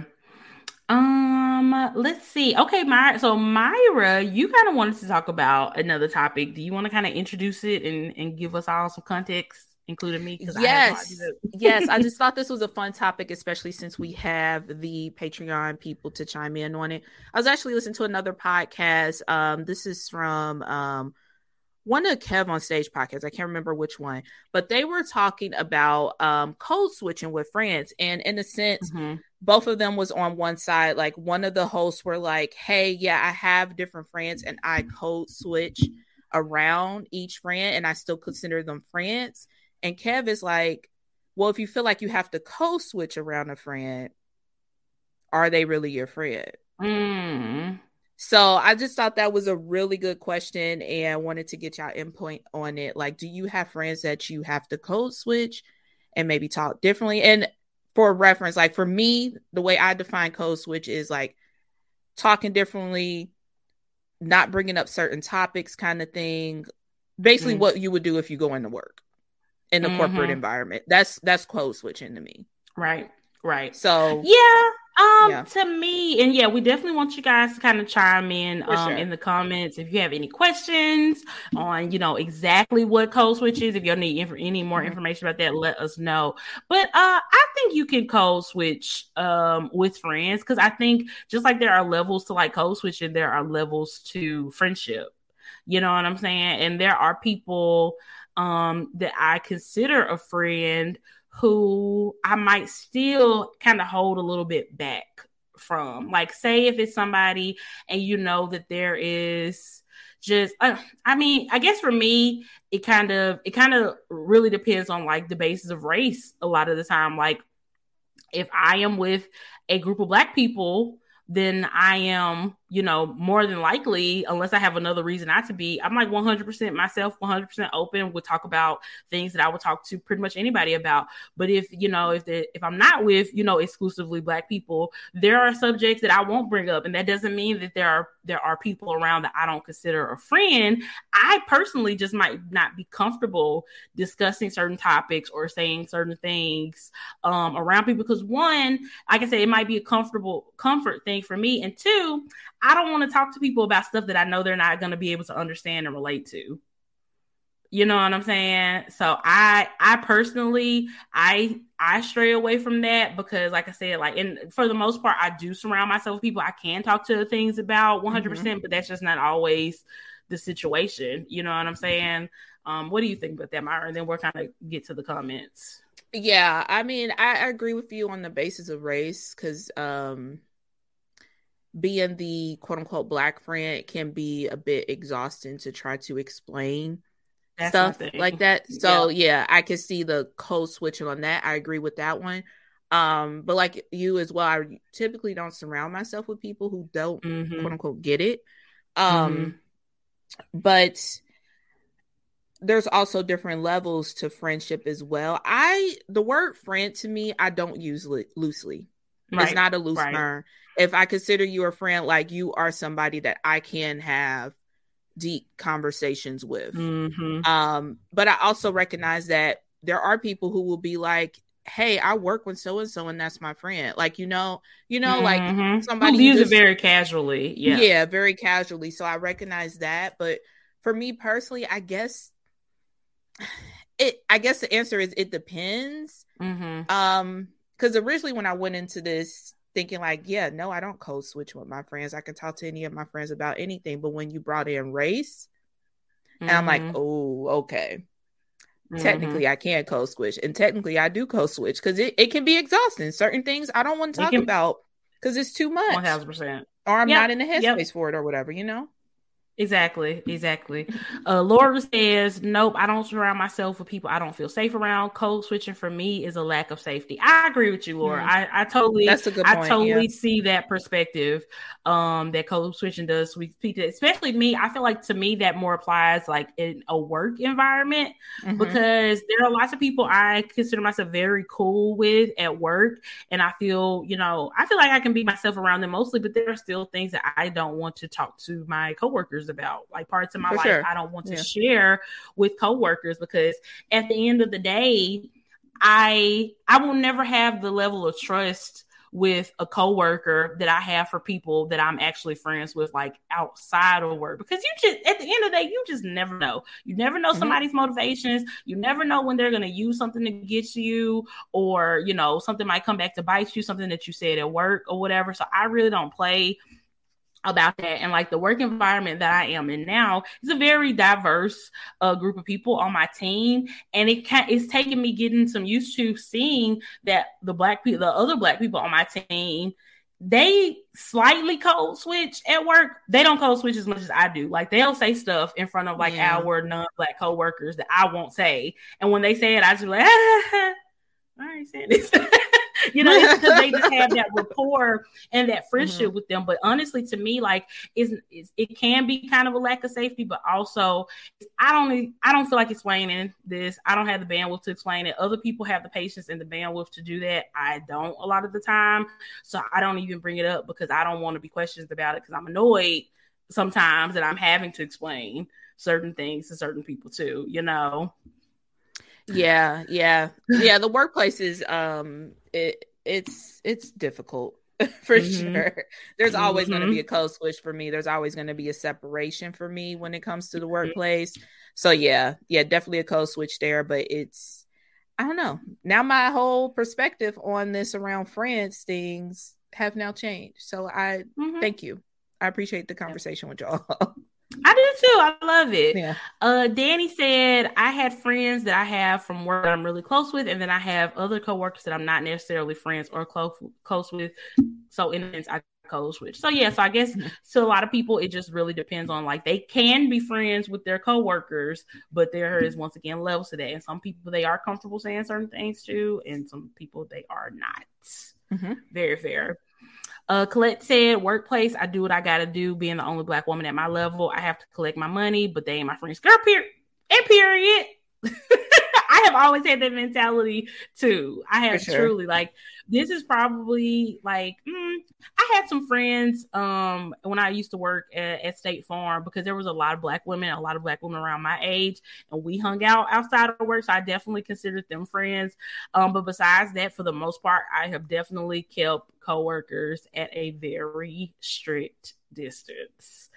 Speaker 4: Um, let's see. Okay, Myra. So Myra, you kind of wanted to talk about another topic. Do you want to kind of introduce it and, and give us all some context, including me?
Speaker 5: Yes. I yes. I just thought this was a fun topic, especially since we have the Patreon people to chime in on it. I was actually listening to another podcast. Um, this is from um one of Kev on Stage podcasts. I can't remember which one, but they were talking about um code switching with friends. And in a sense,
Speaker 4: mm-hmm.
Speaker 5: both of them was on one side. Like one of the hosts were like, hey, yeah, I have different friends and I code switch around each friend and I still consider them friends. And Kev is like, well, if you feel like you have to code switch around a friend, are they really your friend?
Speaker 4: Mm.
Speaker 5: So I just thought that was a really good question and wanted to get y'all input on it. Like, do you have friends that you have to code switch and maybe talk differently? And for reference, like for me, the way I define code switch is like talking differently, not bringing up certain topics kind of thing. Basically mm. what you would do if you go into work in a mm-hmm. corporate environment. That's that's code switching to me.
Speaker 4: Right. Right.
Speaker 5: So
Speaker 4: yeah. Um,
Speaker 5: yeah.
Speaker 4: to me, and yeah, we definitely want you guys to kind of chime in
Speaker 5: For
Speaker 4: um
Speaker 5: sure.
Speaker 4: in the comments if you have any questions on, you know, exactly what code switch is. If you need inf- any more
Speaker 5: Mm-hmm.
Speaker 4: information about that, let us know. But uh, I think you can code switch um with friends, because I think just like there are levels to like code switching, there are levels to friendship. You know what I'm saying? And there are people um that I consider a friend who I might still kind of hold a little bit back from. Like, say if it's somebody and you know that there is just, uh, I mean, I guess for me, it kind of, it kind of really depends on like the basis of race a lot of the time. Like, if I am with a group of Black people, then I am you know, more than likely, unless I have another reason not to be, I'm like one hundred percent myself, one hundred percent open. We'll talk about things that I would talk to pretty much anybody about. But if, you know, if the, if I'm not with, you know, exclusively Black people, there are subjects that I won't bring up. And that doesn't mean that there are, there are people around that I don't consider a friend. I personally just might not be comfortable discussing certain topics or saying certain things um, around people. Because one, like I said, it might be a comfortable comfort thing for me. And two, I don't want to talk to people about stuff that I know they're not going to be able to understand and relate to. You know what I'm saying? So I, I personally, I, I stray away from that because, like I said, like, and for the most part, I do surround myself with people I can talk to things about one hundred percent, mm-hmm. but that's just not always the situation. You know what I'm saying? Um, what do you think about that, Myra? And then we'll kind of get to the comments.
Speaker 5: Yeah, I mean, I, I agree with you on the basis of race because, um, being the quote unquote Black friend can be a bit exhausting to try to explain That's stuff like that. So yeah. yeah, I can see the code switching on that. I agree with that one. Um, but like you as well, I typically don't surround myself with people who don't mm-hmm. quote unquote get it. Um, mm-hmm. But there's also different levels to friendship as well. I, the word friend to me, I don't use lo- loosely. Right. It's not a loose right. term. If I consider you a friend, like you are somebody that I can have deep conversations with. Mm-hmm. Um, but I also recognize that there are people who will be like, hey, I work with so-and-so and that's my friend. Like, you know, you know, mm-hmm. like somebody
Speaker 4: who use it very casually. Yeah.
Speaker 5: Yeah, very casually. So I recognize that. But for me personally, I guess it, I guess the answer is it depends. Mm-hmm. Um, because originally when I went into this thinking like, yeah, no, I don't code switch with my friends. I can talk to any of my friends about anything. But when you brought in race, mm-hmm. and I'm like, oh, okay. Mm-hmm. Technically, I can code switch. And technically, I do code switch because it, it can be exhausting. Certain things I don't want to talk can... about because it's too much.
Speaker 4: one thousand percent.
Speaker 5: Or I'm
Speaker 4: yep.
Speaker 5: not in the headspace
Speaker 4: yep.
Speaker 5: for it or whatever, you know?
Speaker 4: Exactly, exactly. Uh, Laura says, nope, I don't surround myself with people I don't feel safe around. Code switching for me is a lack of safety. I agree with you, Laura. Mm. I, I totally, That's a good point, I totally yeah. see that perspective um, that code switching does. We speak to, especially me. I feel like to me that more applies like in a work environment mm-hmm. because there are lots of people I consider myself very cool with at work. And I feel, you know, I feel like I can be myself around them mostly, but there are still things that I don't want to talk to my coworkers about, like parts of my For life sure. I don't want to yeah. share with coworkers because at the end of the day, I I will never have the level of trust with a coworker that I have for people that I'm actually friends with, like outside of work, because you just at the end of the day, you just never know. You never know mm-hmm. somebody's motivations. You never know when they're going to use something to get you, or you know something might come back to bite you, something that you said at work or whatever. So I really don't play about that. And like the work environment that I am in now is a very diverse uh, group of people on my team. And it can, it's taken me getting some used to seeing that the black people, the other black people on my team, they slightly code switch at work. They don't code switch as much as I do. Like they'll say stuff in front of like yeah. our non-black coworkers that I won't say. And when they say it, I just like, ah, I ain't saying this. You know, it's because they just have that rapport and that friendship mm-hmm. with them. But honestly, to me, like, it's, it's, it can be kind of a lack of safety, but also I don't, I don't feel like explaining this. I don't have the bandwidth to explain it. Other people have the patience and the bandwidth to do that. I don't a lot of the time. So I don't even bring it up because I don't want to be questioned about it because I'm annoyed sometimes that I'm having to explain certain things to certain people too, you know?
Speaker 5: Yeah, yeah, yeah. The workplace is um, it it's it's difficult for mm-hmm. sure. There's mm-hmm. always going to be a code switch for me. There's always going to be a separation for me when it comes to the workplace. So yeah, yeah, definitely a code switch there. But it's I don't know. Now my whole perspective on this around friends things have now changed. So I mm-hmm. thank you. I appreciate the conversation with y'all.
Speaker 4: I do too. I love it.
Speaker 5: Yeah.
Speaker 4: Uh, Danny said, I had friends that I have from work that I'm really close with, and then I have other coworkers that I'm not necessarily friends or close close with. So in a sense, I code switch. So yeah, so I guess to a lot of people, it just really depends on like they can be friends with their coworkers, but there is once again levels to that. And some people they are comfortable saying certain things to, and some people they are not. Mm-hmm. Very fair. Uh, Colette said, workplace, I do what I gotta do. Being the only Black woman at my level, I have to collect my money, but they ain't my friends. Girl, period. And period. I have always had that mentality too. I have sure. truly like this is probably like mm, I had some friends um when I used to work at, at State Farm because there was a lot of Black women, a lot of Black women around my age, and we hung out outside of work. So I definitely considered them friends. Um, but besides that, for the most part, I have definitely kept coworkers at a very strict distance.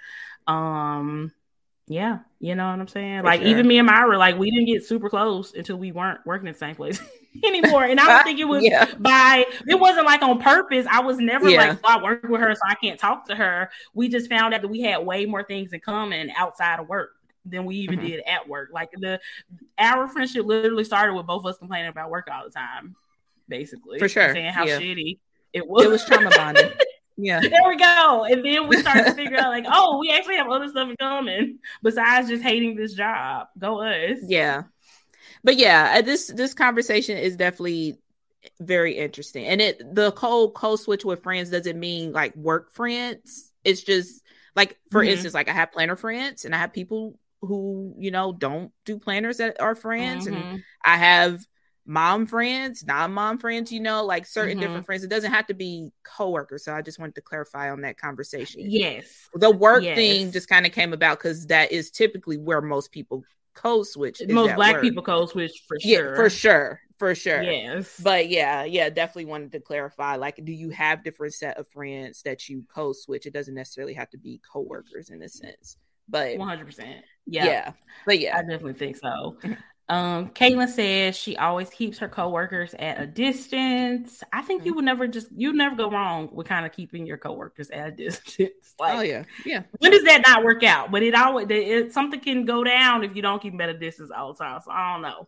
Speaker 4: Um. Yeah, you know what I'm saying? For like, sure. Even me and Myra, like, we didn't get super close until we weren't working in the same place anymore. And I don't think it was yeah. by, it wasn't like on purpose. I was never yeah. like, oh, I work with her, so I can't talk to her. We just found out that we had way more things in common outside of work than we even mm-hmm. did at work. Like, the our friendship literally started with both of us complaining about work all the time, basically.
Speaker 5: For sure.
Speaker 4: Saying how
Speaker 5: yeah.
Speaker 4: shitty it was.
Speaker 5: It was trauma bonding. Yeah.
Speaker 4: There we go. And then we started to figure out like, oh, we actually have other stuff in common besides just hating this job. Go us.
Speaker 5: Yeah. But yeah, this this conversation is definitely very interesting. And it the whole code switch with friends doesn't mean like work friends. It's just like, for mm-hmm. instance, like I have planner friends and I have people who, you know, don't do planners that are friends. Mm-hmm. And I have mom friends, non-mom friends, you know, like certain mm-hmm. different friends. It doesn't have to be coworkers. So I just wanted to clarify on that conversation.
Speaker 4: Yes.
Speaker 5: The work
Speaker 4: yes.
Speaker 5: thing just kind of came about because that is typically where most people code switch.
Speaker 4: Most Black
Speaker 5: work.
Speaker 4: people code switch for
Speaker 5: yeah,
Speaker 4: sure.
Speaker 5: For sure. For sure.
Speaker 4: Yes.
Speaker 5: But yeah, yeah, definitely wanted to clarify. Like, do you have different set of friends that you code switch? It doesn't necessarily have to be coworkers in a sense. But
Speaker 4: one hundred percent. Yeah.
Speaker 5: Yeah. But yeah.
Speaker 4: I definitely think so. Um, Caitlin says she always keeps her coworkers at a distance. I think mm-hmm. you would never just, you never go wrong with kind of keeping your coworkers at a distance. Like,
Speaker 5: oh yeah, yeah.
Speaker 4: When does that not work out? But it always, it, something can go down if you don't keep them at a distance all the time. So I don't know.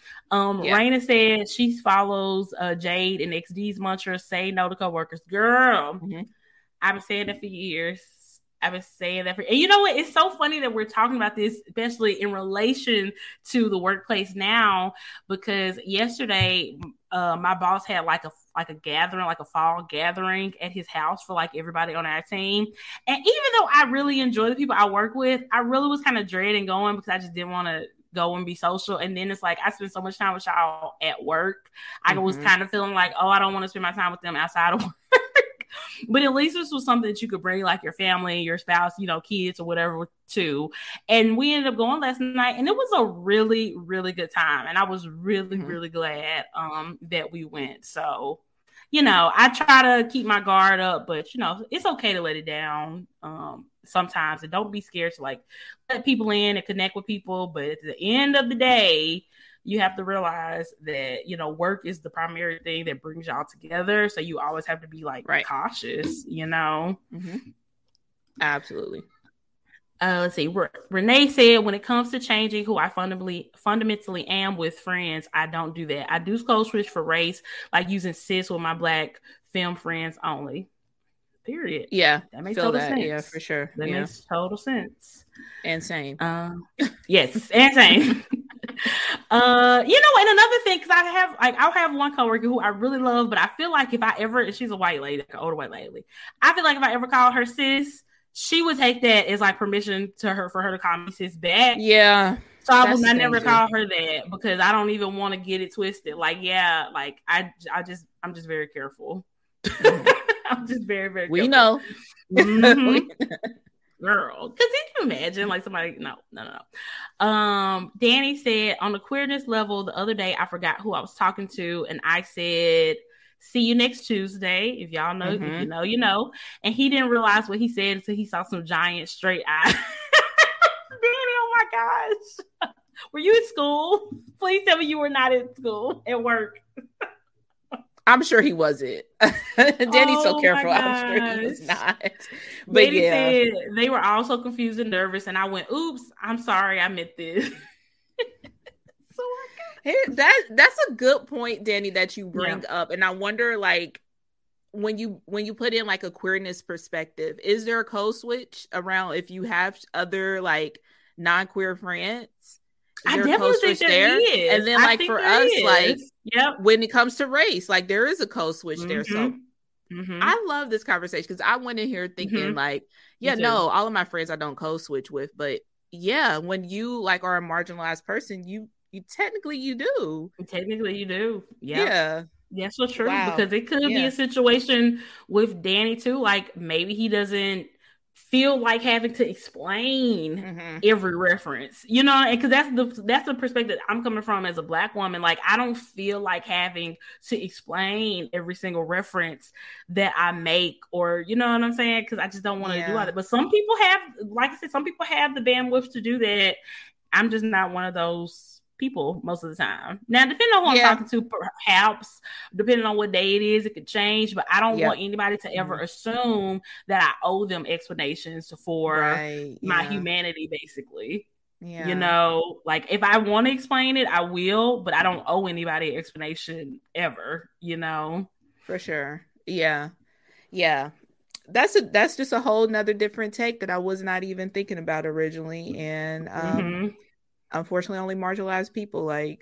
Speaker 4: Um, yeah. Raina said she follows uh, Jade and X D's mantra, say no to coworkers. Girl, mm-hmm. I've been saying that for years. I've been saying that for, and you know what? It's so funny that we're talking about this, especially in relation to the workplace now, because yesterday, uh, my boss had like a like a gathering, like a fall gathering at his house for like everybody on our team. And even though I really enjoy the people I work with, I really was kind of dreading going because I just didn't want to go and be social. And then it's like I spend so much time with y'all at work. I mm-hmm. was kind of feeling like, oh, I don't want to spend my time with them outside of work. But at least this was something that you could bring like your family, your spouse, you know, kids or whatever too. And we ended up going last night and it was a really, really good time. And I was really, mm-hmm. really glad um, that we went. So, you know, I try to keep my guard up, but you know, it's okay to let it down um, sometimes. And don't be scared to like let people in and connect with people. But at the end of the day, you have to realize that, you know, work is the primary thing that brings y'all together. So you always have to be like right. cautious, you know?
Speaker 5: Mm-hmm. Absolutely.
Speaker 4: Uh, let's see. Re- Renee said, when it comes to changing who I fundamentally fundamentally am with friends, I don't do that. I do code switch for race, like using cis with my Black femme friends only. Period.
Speaker 5: Yeah.
Speaker 4: That makes
Speaker 5: feel
Speaker 4: total
Speaker 5: that.
Speaker 4: sense.
Speaker 5: Yeah, for sure.
Speaker 4: That
Speaker 5: yeah.
Speaker 4: makes total sense.
Speaker 5: And same.
Speaker 4: Um, yes, and same. uh, you know, and another thing, because I have like I'll have one coworker who I really love, but I feel like if I ever, she's a white lady, like an older white lady, I feel like if I ever call her sis, she would take that as like permission to her for her to call me sis back.
Speaker 5: Yeah.
Speaker 4: So I would never call her that because I don't even want to get it twisted. Like, yeah, like I, I just, I'm just very careful. I'm just very, very careful.
Speaker 5: We know.
Speaker 4: Mm-hmm. Girl, because can you imagine like somebody? No, no, no, no. Um, Danny said on the queerness level the other day, I forgot who I was talking to, and I said, "See you next Tuesday." If y'all know, mm-hmm. if you know, you know. And he didn't realize what he said until he saw some giant straight eyes. Danny, oh my gosh, were you in school? Please tell me you were not in school at work.
Speaker 5: I'm sure he wasn't. Danny's oh so careful. I'm sure he was not. But
Speaker 4: Danny
Speaker 5: yeah.
Speaker 4: said they were all so confused and nervous, and I went, "Oops, I'm sorry, I meant this." So
Speaker 5: hey, that that's a good point, Danny, that you bring yeah. up, and I wonder, like, when you when you put in like a queerness perspective, is there a code switch around if you have other like non-queer friends?
Speaker 4: I definitely think there, there is.
Speaker 5: And then, like, for us,
Speaker 4: is.
Speaker 5: like,
Speaker 4: yep.
Speaker 5: when it comes to race, like, there is a code switch mm-hmm. there. So
Speaker 4: Mm-hmm.
Speaker 5: I love this conversation because I went in here thinking
Speaker 4: Mm-hmm.
Speaker 5: like, yeah, no, all of my friends I don't code switch with, but yeah, when you like are a marginalized person, you you technically you do.
Speaker 4: Technically, you do. Yep.
Speaker 5: Yeah.
Speaker 4: That's so true.
Speaker 5: Wow.
Speaker 4: Because it could
Speaker 5: Yeah.
Speaker 4: be a situation with Danny too. Like maybe he doesn't feel like having to explain
Speaker 5: Mhm.
Speaker 4: every reference, you know, and because that's the that's the perspective I'm coming from as a Black woman. Like I don't feel like having to explain every single reference that I make, or you know what I'm saying, because I just don't want to do
Speaker 5: Yeah.
Speaker 4: all that. But some people have, like I said, some people have the bandwidth to do that. I'm just not one of those people most of the time. Now, depending on who
Speaker 5: Yeah.
Speaker 4: I'm talking to, perhaps depending on what day it is, it could change. But I don't
Speaker 5: Yep.
Speaker 4: want anybody to ever
Speaker 5: Mhm.
Speaker 4: assume that I owe them explanations for
Speaker 5: Right.
Speaker 4: my
Speaker 5: Yeah.
Speaker 4: humanity, basically.
Speaker 5: Yeah.
Speaker 4: You know, like if I want to explain it, I will, but I don't owe anybody an explanation ever, you know?
Speaker 5: For sure. Yeah. Yeah. That's a that's just a whole nother different take that I was not even thinking about originally. And um
Speaker 4: Mm-hmm.
Speaker 5: unfortunately only marginalized people, like,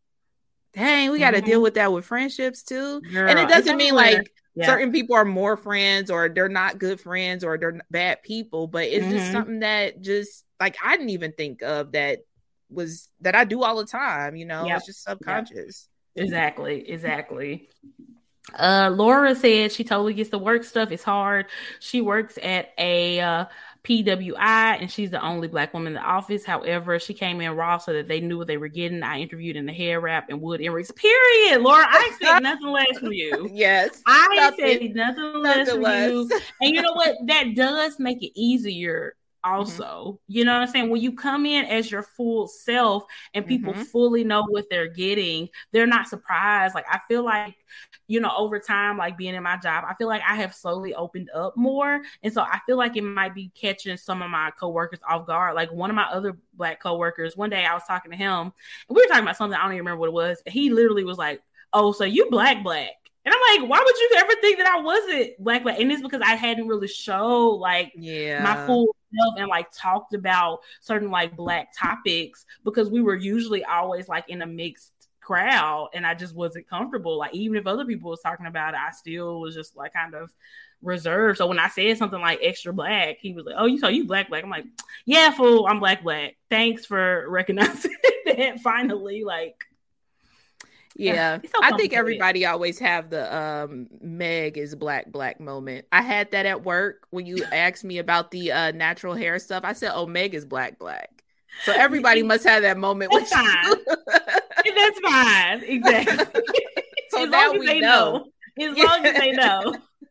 Speaker 5: dang, we got to
Speaker 4: Mm-hmm.
Speaker 5: deal with that with friendships too.
Speaker 4: Girl,
Speaker 5: and it
Speaker 4: it's
Speaker 5: doesn't mean
Speaker 4: everywhere.
Speaker 5: like
Speaker 4: Yeah.
Speaker 5: certain people are more friends or they're not good friends or they're bad people, but it's just
Speaker 4: Mhm.
Speaker 5: something that just like I didn't even think of that was that I do all the time, you know.
Speaker 4: Yep.
Speaker 5: It's just subconscious.
Speaker 4: Exactly, exactly. Uh, Laura said she totally gets the work stuff. It's hard. She works at a uh, P W I, and she's the only Black woman in the office. However, she came in raw so that they knew what they were getting. I interviewed in the hair wrap and wood earrings. Period. Laura, I expect nothing less from you.
Speaker 5: Yes.
Speaker 4: I
Speaker 5: nothing,
Speaker 4: expect nothing less
Speaker 5: nothing
Speaker 4: from
Speaker 5: less.
Speaker 4: you. And you know what? That does make it easier. Also, mm-hmm. You know what I'm saying? When you come in as your full self and people mm-hmm. fully know what they're getting, they're not surprised. Like, I feel like, you know, over time, like being in my job, I feel like I have slowly opened up more. And so I feel like it might be catching some of my coworkers off guard. Like one of my other Black coworkers, one day I was talking to him and we were talking about something. I don't even remember what it was. He literally was like, oh, so you Black, Black. And I'm like, why would you ever think that I wasn't Black, Black? And it's because I hadn't really showed like
Speaker 5: yeah.
Speaker 4: my full self and like talked about certain like Black topics because we were usually always like in a mixed crowd and I just wasn't comfortable. Like even if other people was talking about it, I still was just like kind of reserved. So when I said something like extra Black, he was like, oh, you so you Black, Black. I'm like, yeah, fool, I'm Black, Black. Thanks for recognizing that finally. Like,
Speaker 5: yeah, so I think everybody always have the um Meg is Black, Black moment. I had that at work when you asked me about the uh, natural hair stuff. I said, oh, Meg is Black, Black. So everybody must have that moment.
Speaker 4: That's fine. That's fine. Exactly.
Speaker 5: So
Speaker 4: as
Speaker 5: now
Speaker 4: long as
Speaker 5: we
Speaker 4: they
Speaker 5: know.
Speaker 4: know. As long as they know.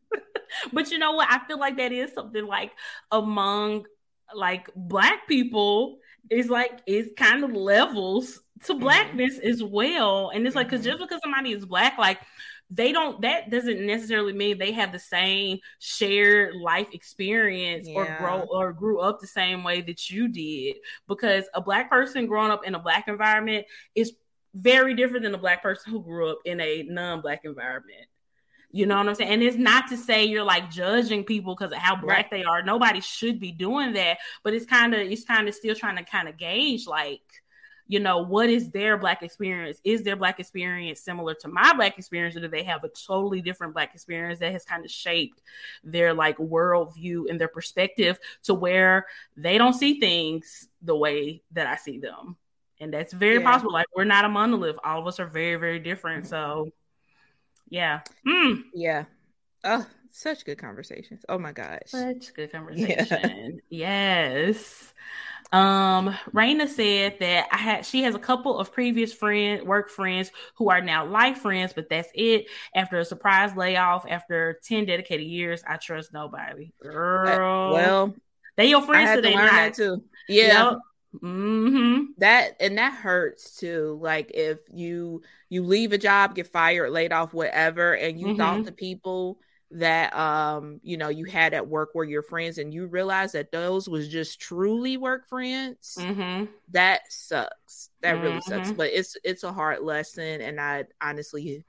Speaker 4: But you know what? I feel like that is something like among like Black people is like it's kind of levels to Blackness mm-hmm. as well. And it's like, because mm-hmm. just because somebody is Black, like they don't, that doesn't necessarily mean they have the same shared life experience yeah. or grow or grew up the same way that you did. Because a Black person growing up in a Black environment is very different than a Black person who grew up in a non-Black environment. You know what I'm saying? And it's not to say you're like judging people because of how Black right. they are. Nobody should be doing that. But it's kind of, it's kind of still trying to kind of gauge like, you know, what is their Black experience? Is their Black experience similar to my Black experience, or do they have a totally different Black experience that has kind of shaped their like worldview and their perspective to where they don't see things the way that I see them? And that's very yeah. possible. Like we're not a monolith. All of us are very, very different. So yeah. Mm.
Speaker 5: Yeah. Oh, such good conversations. Oh my gosh.
Speaker 4: Such good conversation. Yeah. Yes. Um, Raina said that I had she has a couple of previous friend work friends who are now life friends, but that's it. After a surprise layoff, after ten dedicated years, I trust nobody. Girl,
Speaker 5: uh, well,
Speaker 4: they your friends,
Speaker 5: I had
Speaker 4: so
Speaker 5: to
Speaker 4: they
Speaker 5: learn
Speaker 4: not.
Speaker 5: that too. Yeah,
Speaker 4: yep. mm-hmm.
Speaker 5: that and that hurts too. Like if you you leave a job, get fired, laid off, whatever, and you mm-hmm. thought the people that um you know you had at work were your friends and you realize that those was just truly work friends,
Speaker 4: mm-hmm.
Speaker 5: that sucks. That
Speaker 4: mm-hmm.
Speaker 5: really sucks. But it's it's a hard lesson, and I honestly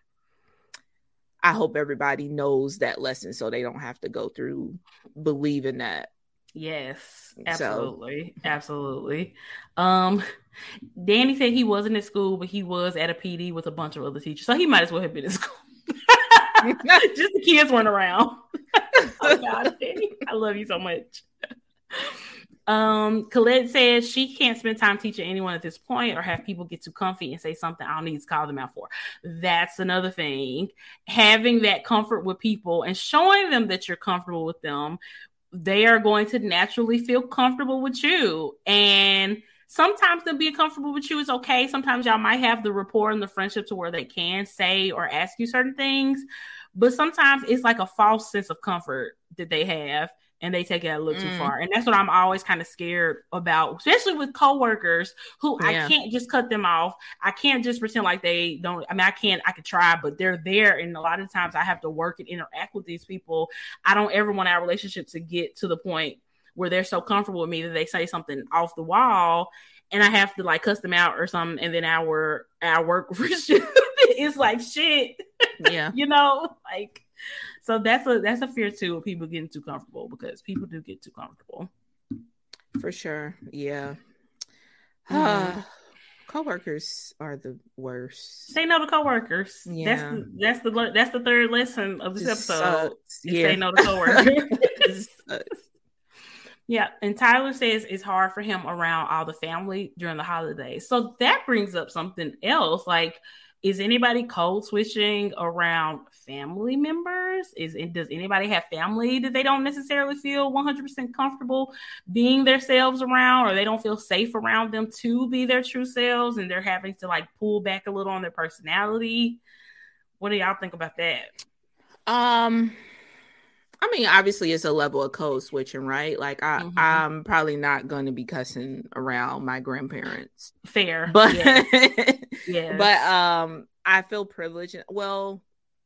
Speaker 5: I hope everybody knows that lesson so they don't have to go through believing that.
Speaker 4: Yes, absolutely. So. Absolutely. Um Danny said he wasn't at school, but he was at a P D with a bunch of other teachers, so he might as well have been at school. Just the kids weren't around. Oh God, Danny, I love you so much. Um, Colette says she can't spend time teaching anyone at this point or have people get too comfy and say something I don't need to call them out for. That's another thing. Having that comfort with people and showing them that you're comfortable with them, they are going to naturally feel comfortable with you. And sometimes them being comfortable with you is okay. Sometimes y'all might have the rapport and the friendship to where they can say or ask you certain things. But sometimes it's like a false sense of comfort that they have. And they take it a little mm. too far. And that's what I'm always kind of scared about, especially with coworkers who yeah. I can't just cut them off. I can't just pretend like they don't. I mean, I can't, I could try, but they're there. And a lot of times I have to work and interact with these people. I don't ever want our relationship to get to the point where they're so comfortable with me that they say something off the wall and I have to like cuss them out or something. And then our, our work is like shit.
Speaker 5: Yeah.
Speaker 4: You know, like, so that's a that's a fear too of people getting too comfortable because people do get too comfortable.
Speaker 5: For sure. Yeah. Mm. Uh, coworkers are the worst.
Speaker 4: Say no to coworkers.
Speaker 5: Yeah.
Speaker 4: That's the, that's the that's the third lesson of this
Speaker 5: Just
Speaker 4: episode.
Speaker 5: Yeah.
Speaker 4: Say no to coworkers. Yeah, and Tyler says it's hard for him around all the family during the holidays. So that brings up something else. Like, is anybody code switching around family members? Is does anybody have family that they don't necessarily feel one hundred percent comfortable being themselves around, or they don't feel safe around them to be their true selves, and they're having to like pull back a little on their personality? What do y'all think about that?
Speaker 5: Um, I mean, obviously it's a level of code switching, right? Like I, mm-hmm. I'm probably not going to be cussing around my grandparents.
Speaker 4: Fair.
Speaker 5: But,
Speaker 4: yes. Yes.
Speaker 5: but, um, I feel privileged. Well,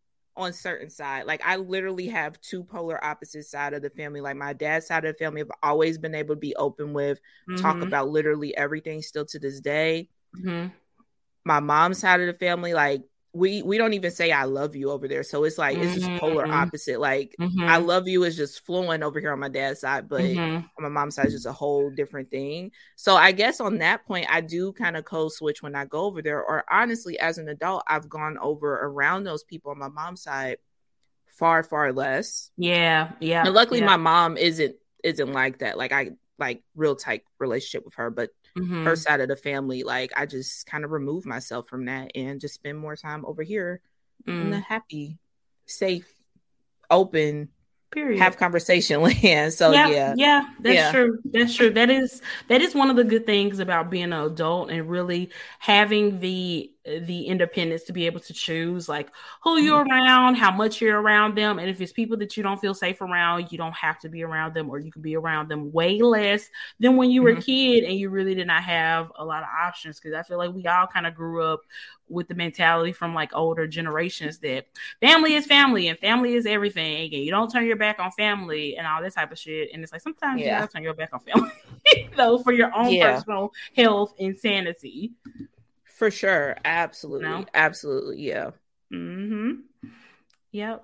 Speaker 5: on certain side, like I literally have two polar opposite side of the family. Like my dad's side of the family, I've always been able to be open with, mm-hmm. talk about literally everything still to this day.
Speaker 4: Mm-hmm.
Speaker 5: My mom's side of the family, like, we we don't even say I love you over there. So it's like, it's just polar mm-hmm. opposite. Like mm-hmm. I love you is just fluent over here on my dad's side, but mm-hmm. on my mom's side is just a whole different thing. So I guess on that point, I do kind of code switch when I go over there, or honestly, as an adult, I've gone over around those people on my mom's side far, far less.
Speaker 4: Yeah. Yeah.
Speaker 5: And luckily
Speaker 4: yeah.
Speaker 5: my mom isn't, isn't like that. Like I like real tight relationship with her, but mm-hmm. her side of the family, like I just kind of remove myself from that and just spend more time over here mm. in the happy, safe, open, period, have conversation land. So
Speaker 4: yeah,
Speaker 5: yeah,
Speaker 4: yeah, that's
Speaker 5: yeah.
Speaker 4: true. That's true. That is that is one of the good things about being an adult and really having the the independence to be able to choose like who you're mm-hmm. around, how much you're around them, and if it's people that you don't feel safe around, you don't have to be around them, or you can be around them way less than when you were mm-hmm. a kid and you really did not have a lot of options. Because I feel like we all kind of grew up with the mentality from like older generations that family is family and family is everything, and you don't turn your back on family and all this type of shit. And it's like sometimes yeah. you gotta turn your back on family, though, for your own yeah. personal health and sanity. For
Speaker 5: sure. Absolutely. No? Absolutely. Yeah.
Speaker 4: Mm-hmm. Yep.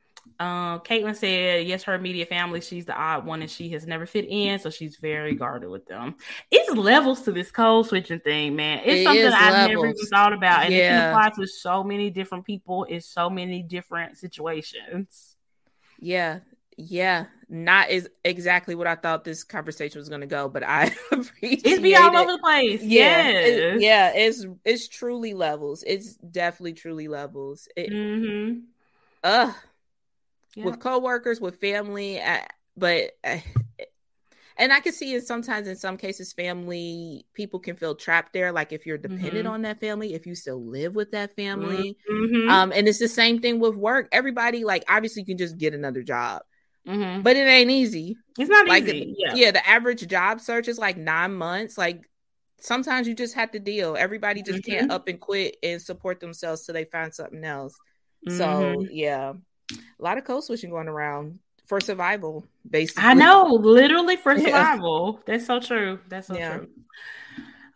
Speaker 4: Um, Caitlin said, yes, her immediate family, she's the odd one and she has never fit in, so she's very guarded with them. It's levels to this code switching thing, man. It's it something I've levels. never even thought about. And yeah. it can apply to so many different people in so many different situations.
Speaker 5: Yeah. Yeah. Not is exactly what I thought this conversation was going to go, but I appreciate
Speaker 4: it's be all over the place.
Speaker 5: Yeah,
Speaker 4: yes.
Speaker 5: it, yeah, it's it's truly levels. It's definitely truly levels. It,
Speaker 4: mm-hmm.
Speaker 5: Uh, yep. With coworkers, with family, uh, but uh, and I can see it sometimes in some cases, family people can feel trapped there. Like if you're dependent mm-hmm. on that family, if you still live with that family, mm-hmm. um, and it's the same thing with work. Everybody, like obviously, you can just get another job.
Speaker 4: Mm-hmm.
Speaker 5: But it ain't easy.
Speaker 4: It's not
Speaker 5: like
Speaker 4: easy.
Speaker 5: The,
Speaker 4: yeah.
Speaker 5: yeah, the average job search is like nine months. Like sometimes you just have to deal. Everybody just mm-hmm. can't up and quit and support themselves till they find something else. Mm-hmm. So yeah, a lot of code switching going around for survival, basically.
Speaker 4: I know, literally for survival. Yeah. That's so true. That's so yeah. true.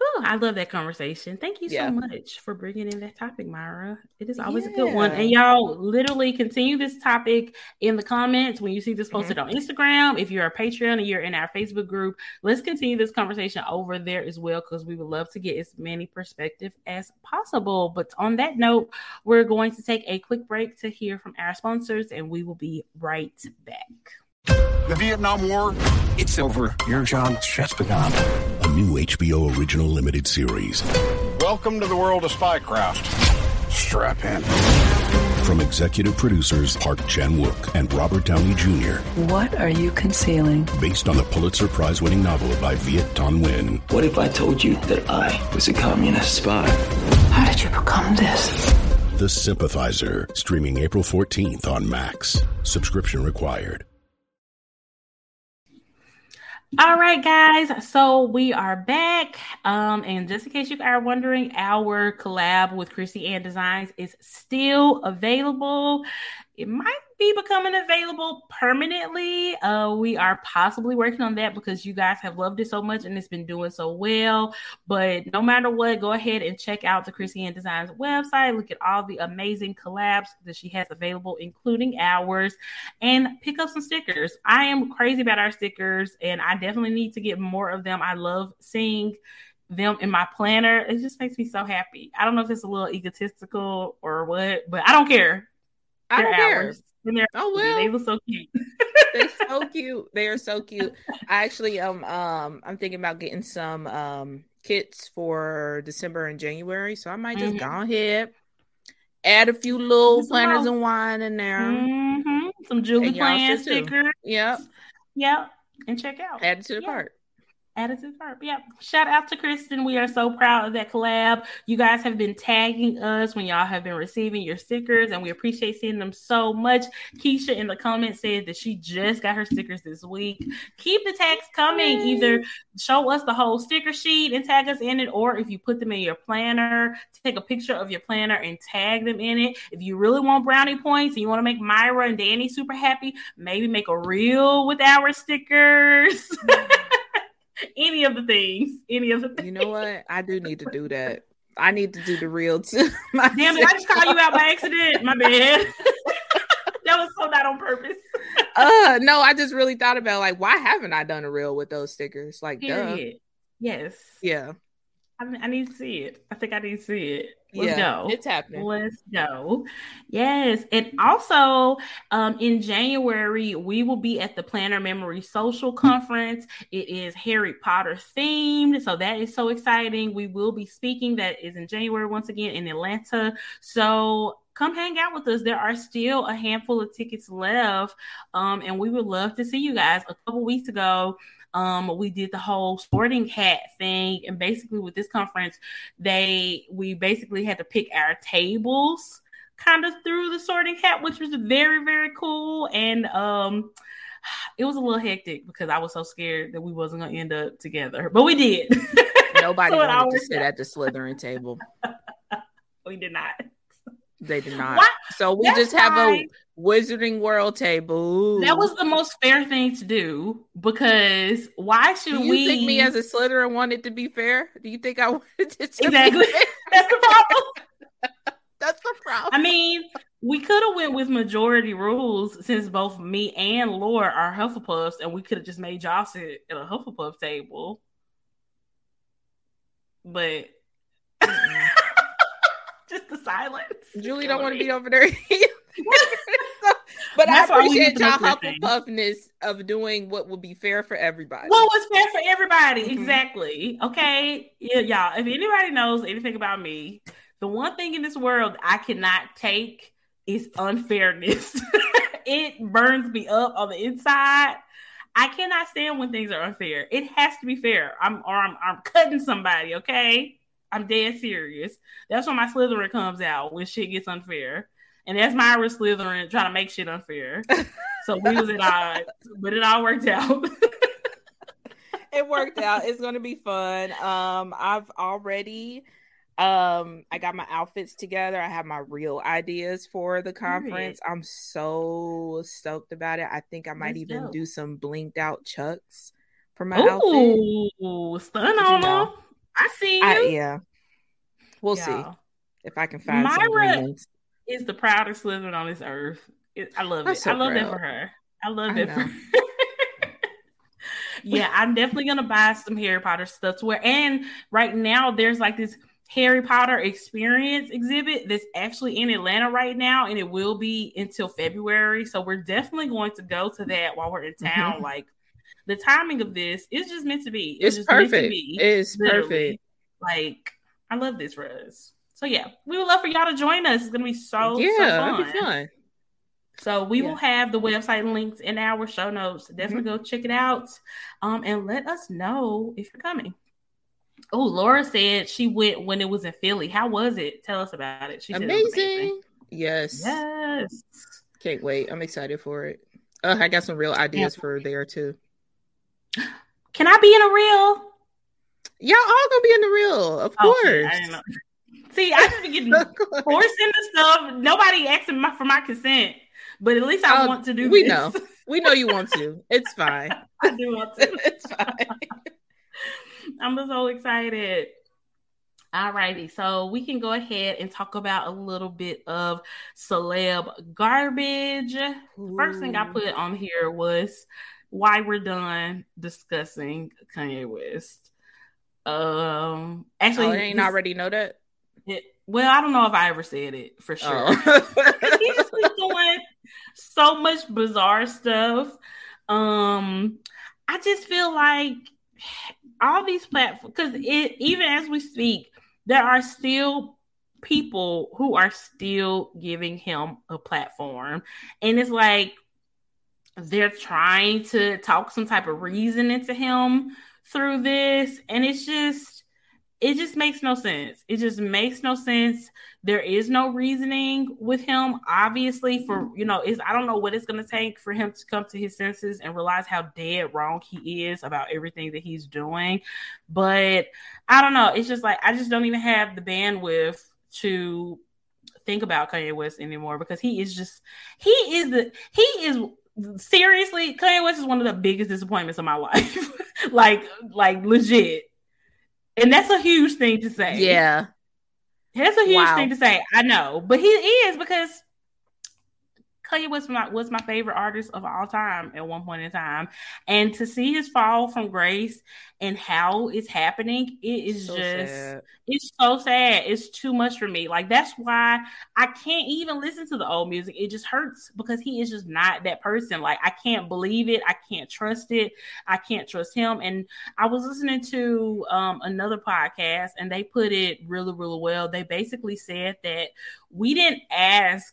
Speaker 4: Oh, I love that conversation. Thank you
Speaker 5: Yeah.
Speaker 4: so much for bringing in that topic, Myra. It is always
Speaker 5: Yeah.
Speaker 4: a good one. And y'all literally continue this topic in the comments when you see this posted mm-hmm. on Instagram. If you're a Patreon and you're in our Facebook group, let's continue this conversation over there as well, because we would love to get as many perspectives as possible. But on that note, we're going to take a quick break to hear from our sponsors, and we will be right back.
Speaker 6: The Vietnam War,
Speaker 3: it's over. Your job just begun. A new H B O original limited series.
Speaker 6: Welcome to the world of spycraft. Strap in.
Speaker 3: From executive producers Park Chan-wook and Robert Downey Junior
Speaker 7: What are you concealing?
Speaker 3: Based on the Pulitzer Prize-winning novel by Viet Thanh Nguyen.
Speaker 8: What if I told you that I was a communist spy?
Speaker 7: How did you become this?
Speaker 3: The Sympathizer, streaming April fourteenth on Max. Subscription required.
Speaker 4: All right, guys. So we are back. Um, and just in case you are wondering, our collab with Chrissy Ann Designs is still available. It might be becoming available permanently. Uh, we are possibly working on that because you guys have loved it so much and it's been doing so well. But no matter what, go ahead and check out the Chrissy Ann Designs website. Look at all the amazing collabs that she has available, including ours, and pick up some stickers. I am crazy about our stickers, and I definitely need to get more of them. I love seeing them in my planner. It just makes me so happy. I don't know if it's a little egotistical or what, but I don't care.
Speaker 5: I don't
Speaker 4: care.
Speaker 5: care. Oh well,
Speaker 4: they look so cute.
Speaker 5: They're so cute. They are so cute. I actually um um I'm thinking about getting some um kits for December and January, so I might just mm-hmm. go ahead, add a few little some planners more. and wine in there.
Speaker 4: Mm-hmm. Some Julie Plan stickers.
Speaker 5: Yep.
Speaker 4: Yep. And check out.
Speaker 5: Add it to the
Speaker 4: yep.
Speaker 5: cart.
Speaker 4: Added to the cart. Yep. Shout out to Kristen. We are so proud of that collab. You guys have been tagging us when y'all have been receiving your stickers, and we appreciate seeing them so much. Keisha in the comments said that she just got her stickers this week. Keep the tags coming. Either show us the whole sticker sheet and tag us in it, or if you put them in your planner, take a picture of your planner and tag them in it. If you really want brownie points and you want to make Myra and Danny super happy, maybe make a reel with our stickers. Any of the things, any of the things.
Speaker 5: You know what? I do need to do that. I need to do the reel too.
Speaker 4: Damn it! I just called you out by accident. My bad. That was so not on purpose.
Speaker 5: uh, no, I just really thought about like, why haven't I done a reel with those stickers? Like,
Speaker 4: Period.
Speaker 5: duh.
Speaker 4: Yes.
Speaker 5: Yeah.
Speaker 4: I, I need to see it. I think I need to see it. Let's
Speaker 5: yeah,
Speaker 4: go.
Speaker 5: It's happening.
Speaker 4: Let's go. Yes. And also um, in January, we will be at the Planner Memory Social Conference. It is Harry Potter themed. So that is so exciting. We will be speaking. That is in January once again in Atlanta. So come hang out with us. There are still a handful of tickets left. Um, and we would love to see you guys. A couple weeks ago, Um, we did the whole sorting hat thing, and basically with this conference, they we basically had to pick our tables kind of through the sorting hat, which was very, very cool. And um, it was a little hectic because I was so scared that we wasn't gonna end up together, but we did.
Speaker 5: Nobody so wanted to sit at the Slytherin table.
Speaker 4: We did not.
Speaker 5: They did not.
Speaker 4: What?
Speaker 5: So we
Speaker 4: That's
Speaker 5: just have
Speaker 4: fine.
Speaker 5: a Wizarding World table.
Speaker 4: That was the most fair thing to do, because why should
Speaker 5: do you
Speaker 4: we?
Speaker 5: think me as a Slytherin wanted to be fair? Do you think I wanted it to
Speaker 4: exactly?
Speaker 5: Be fair?
Speaker 4: That's the problem.
Speaker 5: That's the problem.
Speaker 4: I mean, we could have went with majority rules since both me and Laura are Hufflepuffs, and we could have just made y'all sit at a Hufflepuff table. But just the silence.
Speaker 5: Julie don't want to be over there. But I appreciate y'all Hufflepuffness of doing what would be fair for everybody.
Speaker 4: What was fair for everybody? Mm-hmm. Exactly. Okay. Yeah, y'all. If anybody knows anything about me, the one thing in this world I cannot take is unfairness. It burns me up on the inside. I cannot stand when things are unfair. It has to be fair. I'm or I'm, I'm cutting somebody. Okay. I'm dead serious. That's when my Slytherin comes out, when shit gets unfair. And that's Myra Slytherin trying to make shit unfair. So we was at odds, but it all worked out.
Speaker 5: It worked out. It's going to be fun. Um, I've already, um, I got my outfits together. I have my real ideas for the conference. I'm so stoked about it. I think I might that's even dope. do some blinked out chucks for my
Speaker 4: Ooh,
Speaker 5: outfit.
Speaker 4: Ooh, stun on them. I see you.
Speaker 5: I, yeah. We'll
Speaker 4: Y'all.
Speaker 5: see if I can find some
Speaker 4: Myra
Speaker 5: agreements.
Speaker 4: is the proudest Slytherin on this earth. It, I love
Speaker 5: I'm
Speaker 4: it.
Speaker 5: so
Speaker 4: I love
Speaker 5: proud.
Speaker 4: that for her. I love
Speaker 5: I
Speaker 4: that
Speaker 5: know.
Speaker 4: for her. Yeah, I'm definitely gonna buy some Harry Potter stuff to wear. And right now, there's like this Harry Potter experience exhibit that's actually in Atlanta right now, and it will be until February. So we're definitely going to go to that while we're in town.
Speaker 5: Mm-hmm.
Speaker 4: Like the timing of this is just meant to be. It's,
Speaker 5: It's
Speaker 4: just meant to
Speaker 5: perfect.
Speaker 4: be.
Speaker 5: It's
Speaker 4: literally.
Speaker 5: perfect.
Speaker 4: Like I love this for us. So yeah, we would love for y'all to join us. It's gonna be so
Speaker 5: Yeah,
Speaker 4: so fun.
Speaker 5: it'll be fun.
Speaker 4: So we
Speaker 5: Yeah.
Speaker 4: will have the website links in our show notes. Definitely
Speaker 5: Mm-hmm.
Speaker 4: go check it out, um, and let us know if you're coming. Oh, Laura said she went when it was in Philly. How was it? Tell us about it. She said
Speaker 5: Amazing.
Speaker 4: it was amazing.
Speaker 5: Yes.
Speaker 4: Yes.
Speaker 5: Can't wait. I'm excited for it. Uh, I got some real ideas yeah. for there too.
Speaker 4: Can I be in a reel?
Speaker 5: Y'all all gonna be in the reel, of
Speaker 4: oh,
Speaker 5: course.
Speaker 4: Shit, I didn't know. See, I just be getting forced into stuff. Nobody asking my, for my consent, but at least I uh, want to do
Speaker 5: we
Speaker 4: this.
Speaker 5: know. We know you want to. It's fine.
Speaker 4: I do want to.
Speaker 5: It's fine.
Speaker 4: I'm so excited. All righty. So we can go ahead and talk about a little bit of celeb garbage. Ooh. First thing I put on here was why we're done discussing Kanye West. Um, actually,
Speaker 5: oh, I ain't already know that.
Speaker 4: It, well, I don't know if I ever said it for sure. Oh. He just was doing so much bizarre stuff. Um, I just feel like all these platforms, because it even as we speak, there are still people who are still giving him a platform, and it's like they're trying to talk some type of reason into him through this, and it's just. It just makes no sense. It just makes no sense. There is no reasoning with him. Obviously, for, you know, it's, I don't know what it's going to take for him to come to his senses and realize how dead wrong he is about everything that he's doing. But I don't know. It's just like, I just don't even have the bandwidth to think about Kanye West anymore because he is just, he is the, he is seriously, Kanye West is one of the biggest disappointments of my life. like, like legit. And that's a huge thing to say.
Speaker 5: Yeah.
Speaker 4: That's a huge
Speaker 5: wow.
Speaker 4: thing to say. I know. But he is because Kanye West was my, was my favorite artist of all time at one point in time. And to see his fall from grace and how it's happening, it is
Speaker 5: so
Speaker 4: just,
Speaker 5: sad.
Speaker 4: It's so sad. It's too much for me. Like, that's why I can't even listen to the old music. It just hurts because he is just not that person. Like, I can't believe it. I can't trust it. I can't trust him. And I was listening to um, another podcast and they put it really, really well. They basically said that we didn't ask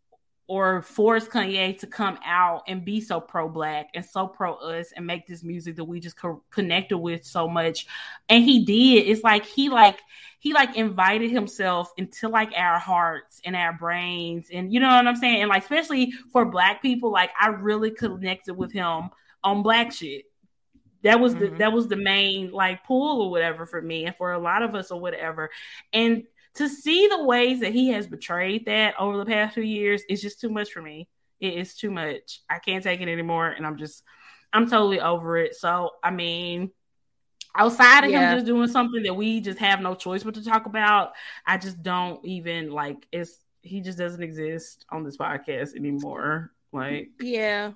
Speaker 4: or force Kanye to come out and be so pro-Black and so pro-us and make this music that we just co- connected with so much. And he did. It's like he like he like invited himself into like our hearts and our brains. And you know what I'm saying? And like, especially for Black people, like I really connected with him on Black shit. That was mm-hmm. the that was the main like pull or whatever for me and for a lot of us or whatever. And to see the ways that he has betrayed that over the past few years is just too much for me. It is too much. I can't take it anymore. And I'm just, I'm totally over it. So, I mean, outside of yeah. him just doing something that we just have no choice but to talk about, I just don't even like, it's, he just doesn't exist on this podcast anymore. Like,
Speaker 5: yeah.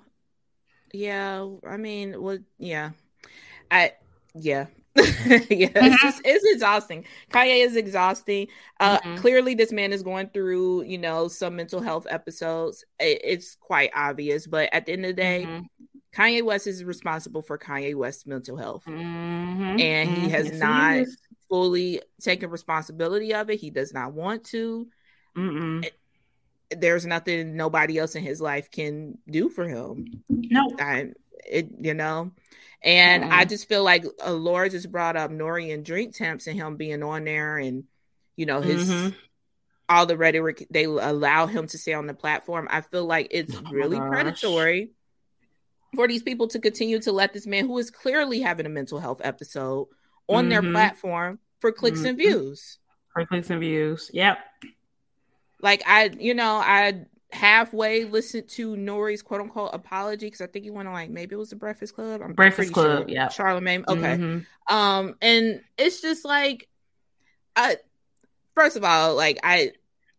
Speaker 5: Yeah. I mean, well, yeah. I, yeah. yeah, mm-hmm. it's just it's exhausting. Kanye is exhausting. Uh, mm-hmm. Clearly, this man is going through, you know, some mental health episodes. It, it's quite obvious, but at the end of the day, mm-hmm. Kanye West is responsible for Kanye West's mental health,
Speaker 4: mm-hmm.
Speaker 5: and he has
Speaker 4: yes,
Speaker 5: not
Speaker 4: he
Speaker 5: fully taken responsibility of it. He does not want to. It, there's nothing nobody else in his life can do for him.
Speaker 4: No,
Speaker 5: I, it you know. And mm-hmm. I just feel like uh, Laura just brought up Nori and Drink Champs and him being on there and, you know, his mm-hmm. all the rhetoric they allow him to say on the platform. I feel like it's oh really predatory for these people to continue to let this man who is clearly having a mental health episode on mm-hmm. their platform for clicks mm-hmm. and views.
Speaker 4: For clicks and views. Yep.
Speaker 5: Like I, you know, I, halfway listened to Nori's quote unquote apology because I think he went on like maybe it was the Breakfast Club. I'm
Speaker 4: Breakfast Club,
Speaker 5: sure.
Speaker 4: yeah.
Speaker 5: Charlamagne. Okay.
Speaker 4: Mm-hmm.
Speaker 5: Um, and it's just like, I first of all, like I,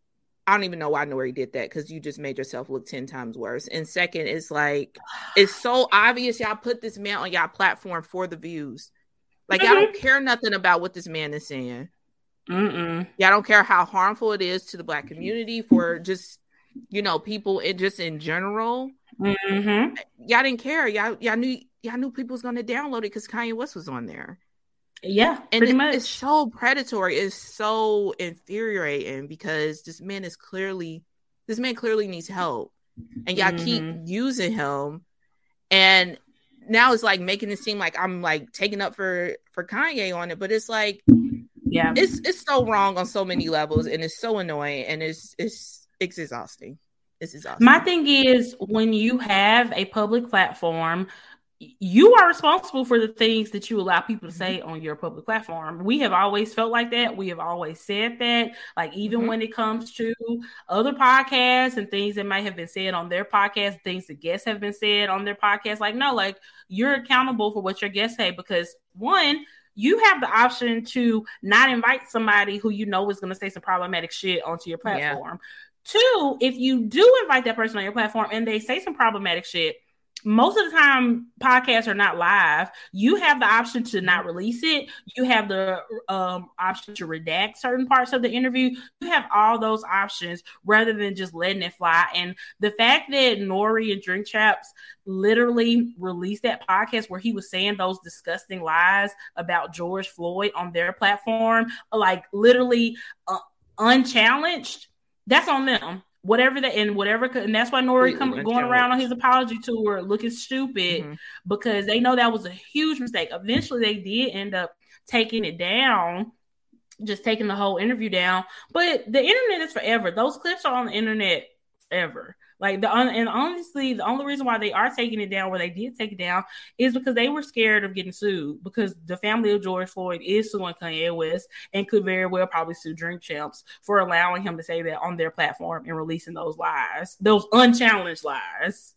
Speaker 5: I don't even know why Nori did that because you just made yourself look ten times worse. And second, it's like it's so obvious y'all put this man on y'all platform for the views. Like mm-hmm. y'all don't care nothing about what this man is saying.
Speaker 4: Mm-mm.
Speaker 5: Y'all don't care how harmful it is to the Black community for just. You know, people it just in general.
Speaker 4: Mm-hmm.
Speaker 5: Y'all didn't care. Y'all, y'all knew y'all knew people was gonna download it because Kanye West was on there.
Speaker 4: Yeah,
Speaker 5: and
Speaker 4: pretty
Speaker 5: it,
Speaker 4: much.
Speaker 5: It's so predatory. It's so infuriating because this man is clearly this man clearly needs help, and y'all mm-hmm. keep using him. And now it's like making it seem like I'm like taking up for for Kanye on it, but it's like,
Speaker 4: yeah,
Speaker 5: it's it's so wrong on so many levels, and it's so annoying, and it's it's. It's exhausting. It's exhausting.
Speaker 4: My thing is, when you have a public platform, you are responsible for the things that you allow people to say on your public platform. We have always felt like that. We have always said that. Like, even mm-hmm. when it comes to other podcasts and things that might have been said on their podcast, things that guests have been said on their podcast, like, no, like, you're accountable for what your guests say because, one, you have the option to not invite somebody who you know is going to say some problematic shit onto your platform. Yeah. Two, if you do invite that person on your platform and they say some problematic shit, most of the time podcasts are not live. You have the option to not release it. You have the um, option to redact certain parts of the interview. You have all those options rather than just letting it fly. And the fact that Nori and Drink Champs literally released that podcast where he was saying those disgusting lies about George Floyd on their platform, like literally uh, unchallenged, that's on them. Whatever that and whatever, and that's why Nori come going around on his apology tour looking stupid mm-hmm. because they know that was a huge mistake. Eventually, they did end up taking it down, just taking the whole interview down. But the internet is forever. Those clips are on the internet forever. Like the and honestly, the only reason why they are taking it down, where they did take it down, is because they were scared of getting sued. Because the family of George Floyd is suing Kanye West and could very well probably sue Drink Champs for allowing him to say that on their platform and releasing those lies, those unchallenged lies.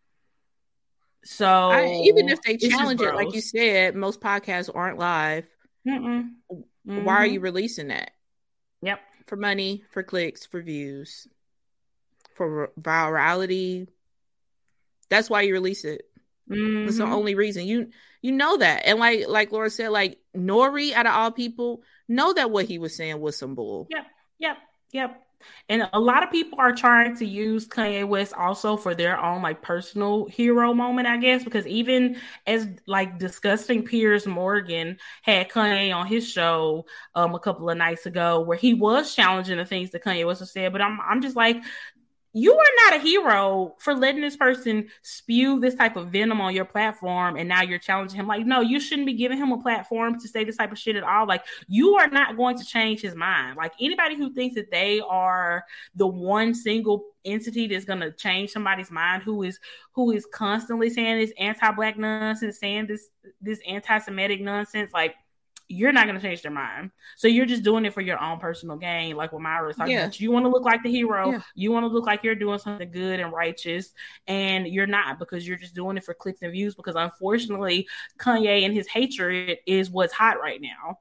Speaker 4: So
Speaker 5: I, even if they challenge it, like you said, most podcasts aren't live.
Speaker 4: Mm-mm. Mm-hmm.
Speaker 5: Why are you releasing that?
Speaker 4: Yep,
Speaker 5: for money, for clicks, for views. For virality, that's why you release it.
Speaker 4: Mm-hmm.
Speaker 5: That's the only reason. You you know that, and like like Laura said, like Nori, out of all people, know that what he was saying was some bull.
Speaker 4: Yep, yep, yep. And a lot of people are trying to use Kanye West also for their own like personal hero moment, I guess, because even as like disgusting Piers Morgan had Kanye on his show um a couple of nights ago, where he was challenging the things that Kanye West said, but I'm I'm just like, you are not a hero for letting this person spew this type of venom on your platform, and now you're challenging him. Like, no, you shouldn't be giving him a platform to say this type of shit at all. Like, you are not going to change his mind. Like, anybody who thinks that they are the one single entity that's going to change somebody's mind, who is who is constantly saying this anti-Black nonsense, saying this this anti-Semitic nonsense, like, you're not going to change their mind. So you're just doing it for your own personal gain. Like what Myra was talking yeah. about. You want to look like the hero. Yeah. You want to look like you're doing something good and righteous. And you're not, because you're just doing it for clicks and views. Because unfortunately, Kanye and his hatred is what's hot right now.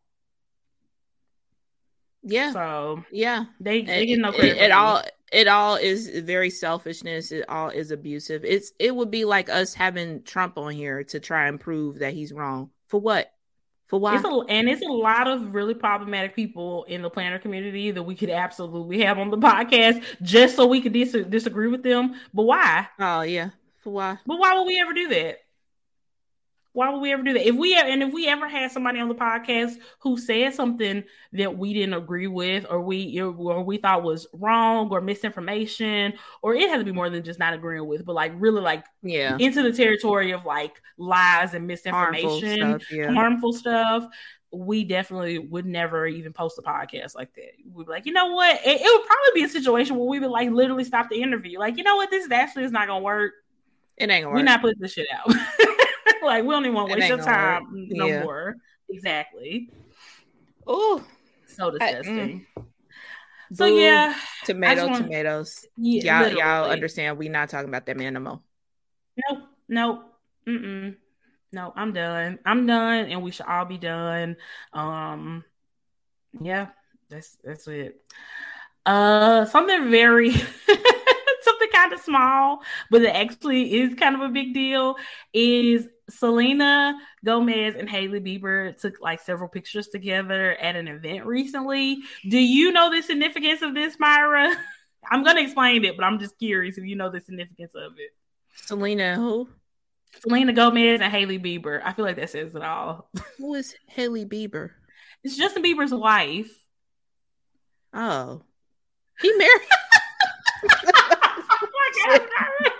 Speaker 5: Yeah.
Speaker 4: So
Speaker 5: yeah,
Speaker 4: they, they
Speaker 5: it,
Speaker 4: get no credit.
Speaker 5: It, it all it all is very selfishness. It all is abusive. It's it would be like us having Trump on here to try and prove that he's wrong. For what? For why?
Speaker 4: It's a, and it's a lot of really problematic people in the planner community that we could absolutely have on the podcast just so we could dis- disagree with them. But why?
Speaker 5: Oh yeah, for why?
Speaker 4: But why would we ever do that? Why would we ever do that? If we and if we ever had somebody on the podcast who said something that we didn't agree with, or we or we thought was wrong or misinformation, or it has to be more than just not agreeing with, but like really like
Speaker 5: yeah
Speaker 4: into the territory of like lies and misinformation,
Speaker 5: harmful stuff, yeah.
Speaker 4: harmful stuff, we definitely would never even post a podcast like that. We'd be like, you know what? It, it would probably be a situation where we would like literally stop the interview. Like, you know what? This actually is not gonna work.
Speaker 5: It ain't gonna work.
Speaker 4: We're not putting this shit out. Like, we don't even want to waste your time work. no
Speaker 5: yeah.
Speaker 4: more. Exactly.
Speaker 5: Oh,
Speaker 4: so disgusting.
Speaker 5: I, mm.
Speaker 4: So
Speaker 5: Boo,
Speaker 4: yeah,
Speaker 5: tomato,
Speaker 4: want,
Speaker 5: tomatoes.
Speaker 4: Yeah,
Speaker 5: y'all, y'all understand? We not talking about that man no more.
Speaker 4: Nope, nope, mm-mm. No, I'm done. I'm done, and we should all be done. Um, yeah, that's that's it. Uh, something very, something kind of small, but it actually is kind of a big deal. Is Selena Gomez and Hailey Bieber took like several pictures together at an event recently. Do you know the significance of this, Myra? I'm gonna explain it, but I'm just curious if you know the significance of it.
Speaker 5: Selena who?
Speaker 4: Selena Gomez and Hailey Bieber. I feel like that says it all.
Speaker 5: Who is Hailey Bieber? It's
Speaker 4: Justin Bieber's wife.
Speaker 5: Oh, he married.
Speaker 4: Oh my God.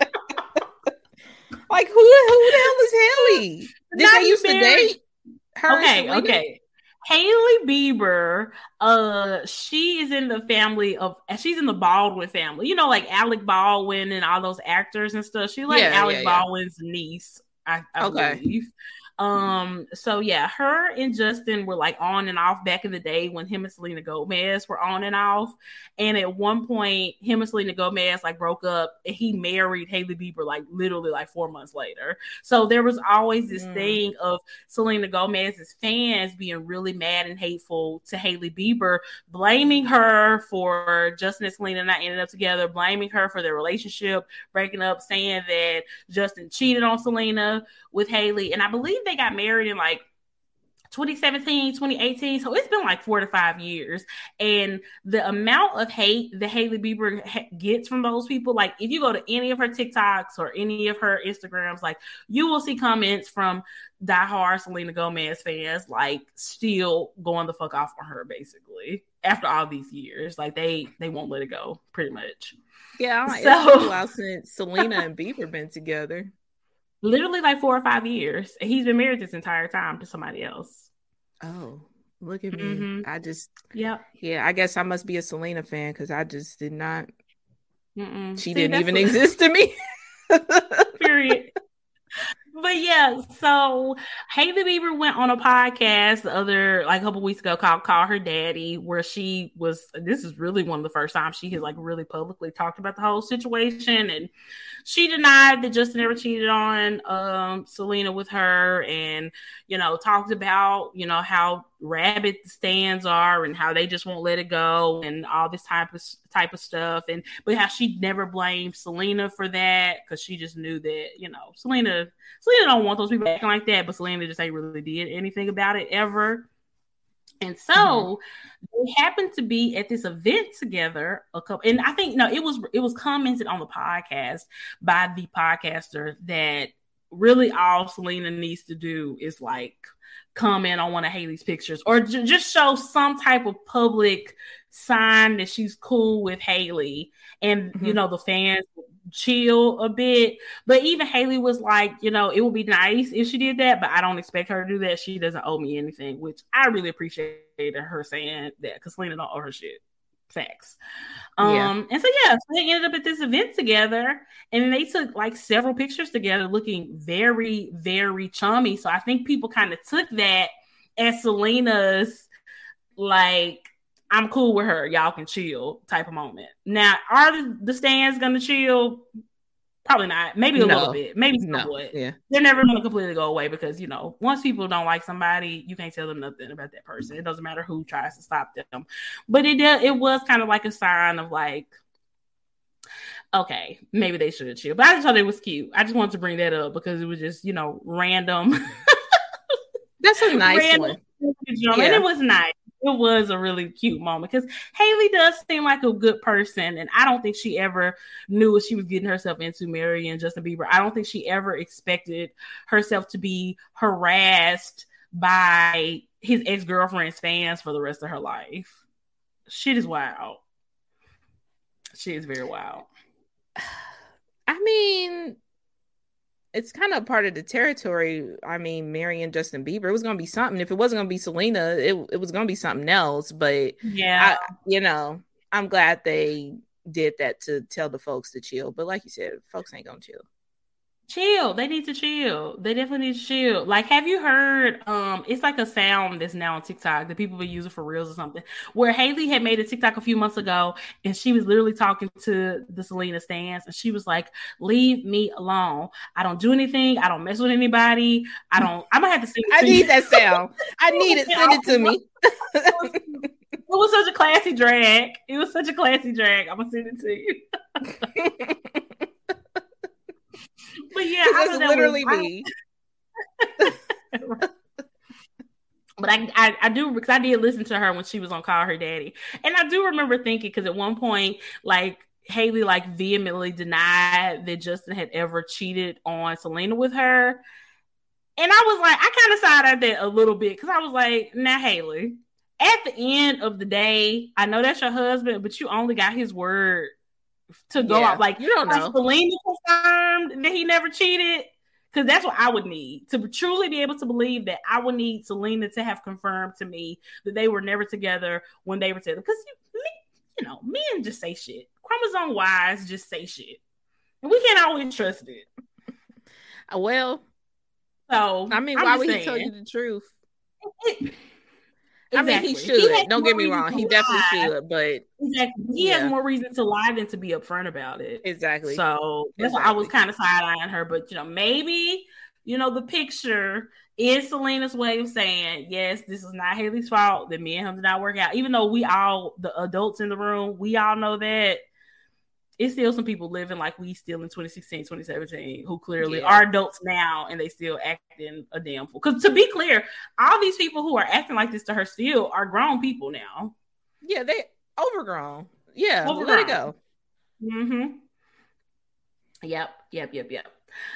Speaker 5: Like who? Who the hell is Hailey? Did they used
Speaker 4: married.
Speaker 5: to date? Her
Speaker 4: okay, okay. Hailey Bieber, uh, she is in the family of, she's in the Baldwin family. You know, like Alec Baldwin and all those actors and stuff. She's like yeah, Alec yeah, yeah. Baldwin's niece, I, I okay. believe. Um, so yeah, her and Justin were like on and off back in the day when him and Selena Gomez were on and off. And at one point, him and Selena Gomez like broke up and he married Hailey Bieber like literally like four months later. So there was always this mm. thing of Selena Gomez's fans being really mad and hateful to Hailey Bieber, blaming her for Justin and Selena not ending up together, blaming her for their relationship breaking up, saying that Justin cheated on Selena with Hailey. And I believe they got married in like twenty seventeen, twenty eighteen. So it's been like four to five years. And the amount of hate that Hailey Bieber ha- gets from those people, like if you go to any of her TikToks or any of her Instagrams, like you will see comments from diehard Selena Gomez fans, like still going the fuck off on her basically after all these years. Like they, they won't let it go pretty much.
Speaker 5: Yeah. So, it's been a while since Selena and Bieber been together.
Speaker 4: Literally like four or five years. And he's been married this entire time to somebody else.
Speaker 5: Oh, look at me.
Speaker 4: Mm-hmm.
Speaker 5: I just,
Speaker 4: yeah.
Speaker 5: Yeah, I guess I must be a Selena fan because I just did not,
Speaker 4: Mm-mm.
Speaker 5: she
Speaker 4: See,
Speaker 5: didn't even
Speaker 4: what...
Speaker 5: exist to me.
Speaker 4: Period. But yeah, so Hailey Bieber went on a podcast the other, like a couple weeks ago called Call Her Daddy, where she was, this is really one of the first times she has like really publicly talked about the whole situation. And she denied that Justin ever cheated on um, Selena with her and, you know, talked about, you know, how rabid the stands are and how they just won't let it go and all this type of type of stuff. And but how she never blamed Selena for that because she just knew that, you know, Selena, Selena don't want those people acting like that, but Selena just ain't really did anything about it ever. And so mm-hmm. they happened to be at this event together a couple, and I think no, it was it was commented on the podcast by the podcaster that really all Selena needs to do is like comment on one of Hailey's pictures or j- just show some type of public sign that she's cool with Hailey, and mm-hmm. you know the fans chill a bit. But even Hailey was like, you know, it would be nice if she did that, but I don't expect her to do that. She doesn't owe me anything, which I really appreciated her saying that because Selena don't owe her shit. Facts. Um, yeah. And so yeah, so they ended up at this event together, and they took like several pictures together, looking very, very chummy. So I think people kind of took that as Selena's like, I'm cool with her, y'all can chill type of moment. Now, are the stands gonna chill? Probably not. Maybe a no. little bit. Maybe somewhat.
Speaker 5: No. Yeah.
Speaker 4: They're never gonna completely go away because, you know, once people don't like somebody, you can't tell them nothing about that person. It doesn't matter who tries to stop them. But it did, it was kind of like a sign of like, okay, maybe they should chill. But I just thought it was cute. I just wanted to bring that up because it was just, you know, random.
Speaker 5: That's a nice random one.
Speaker 4: Yeah. And it was nice. It was a really cute moment because Hailey does seem like a good person, and I don't think she ever knew what she was getting herself into marrying Justin Bieber. I don't think she ever expected herself to be harassed by his ex-girlfriend's fans for the rest of her life. Shit is wild. She is very wild.
Speaker 5: I mean, it's kind of part of the territory. I mean, marrying Justin Bieber, it was going to be something. If it wasn't going to be Selena, it, it was going to be something else. But
Speaker 4: yeah,
Speaker 5: I, you know, I'm glad they did that to tell the folks to chill. But like you said, folks ain't going to chill.
Speaker 4: Chill. They need to chill. They definitely need to chill. Like, have you heard? Um, it's like a sound that's now on TikTok that people be using for reels or something. Where Haley had made a TikTok a few months ago, and she was literally talking to the Selena stans, and she was like, "Leave me alone. I don't do anything. I don't mess with anybody. I don't. I'm gonna have to sing.
Speaker 5: I need you. That sound. I need it. Send it to me."
Speaker 4: It was, it was such a classy drag. It was such a classy drag. I'm gonna send it to you. But yeah, I
Speaker 5: that's literally
Speaker 4: was,
Speaker 5: me.
Speaker 4: I, but I, I, I do because I did listen to her when she was on Call Her Daddy, and I do remember thinking because at one point, like Haley, like vehemently denied that Justin had ever cheated on Selena with her, and I was like, I kind of sided that a little bit because I was like, nah, Haley. At the end of the day, I know that's your husband, but you only got his word to go
Speaker 5: yeah,
Speaker 4: out. Like,
Speaker 5: you don't know.
Speaker 4: Selena confirmed that he never cheated, because that's what I would need to truly be able to believe that. I would need Selena to have confirmed to me that they were never together when they were together. Because you, you know, men just say shit. Chromosome wise, just say shit, and we can't always trust it.
Speaker 5: Well,
Speaker 4: so
Speaker 5: I mean,
Speaker 4: I'm
Speaker 5: why would
Speaker 4: saying,
Speaker 5: he tell you the truth?
Speaker 4: It,
Speaker 5: I mean, he should. He Don't get me wrong. He definitely should, but
Speaker 4: exactly, he yeah. has more reason to lie than to be upfront about it.
Speaker 5: Exactly.
Speaker 4: So that's exactly. why I was kind of side eyeing her. But you know, maybe you know the picture is Selena's way of saying, yes, this is not Haley's fault that me and him did not work out. Even though we all, the adults in the room, we all know that. It's still some people living like we still in twenty sixteen, twenty seventeen who clearly yeah. are adults now and they still acting a damn fool. Because to be clear, all these people who are acting like this to her still are grown people now.
Speaker 5: Yeah, they overgrown. Yeah, overgrown. Let it go.
Speaker 4: Mm-hmm. Yep, yep, yep, yep.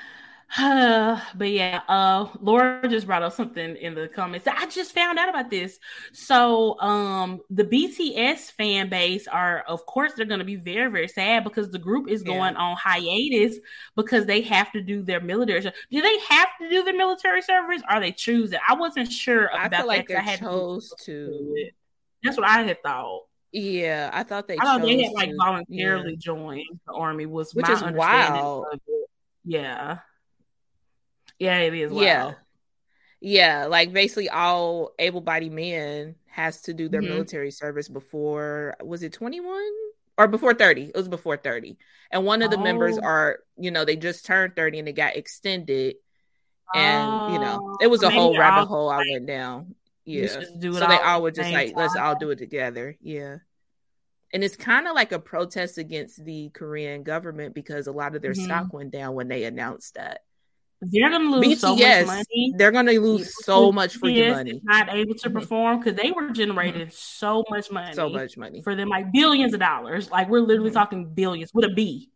Speaker 4: Uh, but yeah, uh, Laura just brought up something in the comments. I just found out about this. So, um, the B T S fan base are, of course, they're going to be very, very sad because the group is going yeah. on hiatus because they have to do their military. Do they have to do their military service? Or are they choosing? I wasn't sure about
Speaker 5: I feel like
Speaker 4: that.
Speaker 5: They
Speaker 4: I had
Speaker 5: chose to.
Speaker 4: to. That's what I had thought.
Speaker 5: Yeah, I thought they.
Speaker 4: I thought
Speaker 5: chose
Speaker 4: they had like
Speaker 5: to,
Speaker 4: voluntarily
Speaker 5: yeah.
Speaker 4: joined the army. Was
Speaker 5: which
Speaker 4: my
Speaker 5: is
Speaker 4: understanding
Speaker 5: wild.
Speaker 4: Of it. Yeah. Yeah, it is wild.
Speaker 5: Yeah. Yeah, like basically all able-bodied men has to do their mm-hmm. military service before, was it twenty-one? Or before thirty. It was before thirty. And one of the oh. members are, you know, they just turned thirty and it got extended. And, oh. you know, it was a Maybe whole rabbit hole I went down. Yeah. So they all were just like, time. let's all do it together. Yeah. And it's kind of like a protest against the Korean government because a lot of their mm-hmm. stock went down when they announced that.
Speaker 4: They're going to lose B T S, so much money.
Speaker 5: They're going to lose so much freaking money.
Speaker 4: Not able to perform because they were generating mm-hmm. so much money.
Speaker 5: So much money.
Speaker 4: For them, like billions of dollars. Like we're literally mm-hmm. talking billions with a B.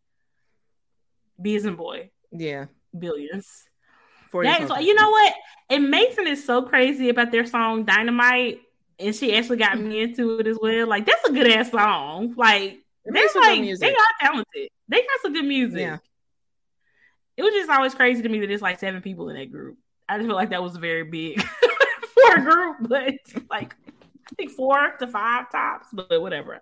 Speaker 4: B as in boy.
Speaker 5: Yeah.
Speaker 4: Billions. That is, you know what? And Mason is so crazy about their song Dynamite. And she actually got me into it as well. Like, that's a good ass song. Like, they're like, they are talented. They got some good music.
Speaker 5: Yeah.
Speaker 4: It was just always crazy to me that there's like seven people in that group. I just feel like that was very big for a group, but like I think four to five tops, but whatever.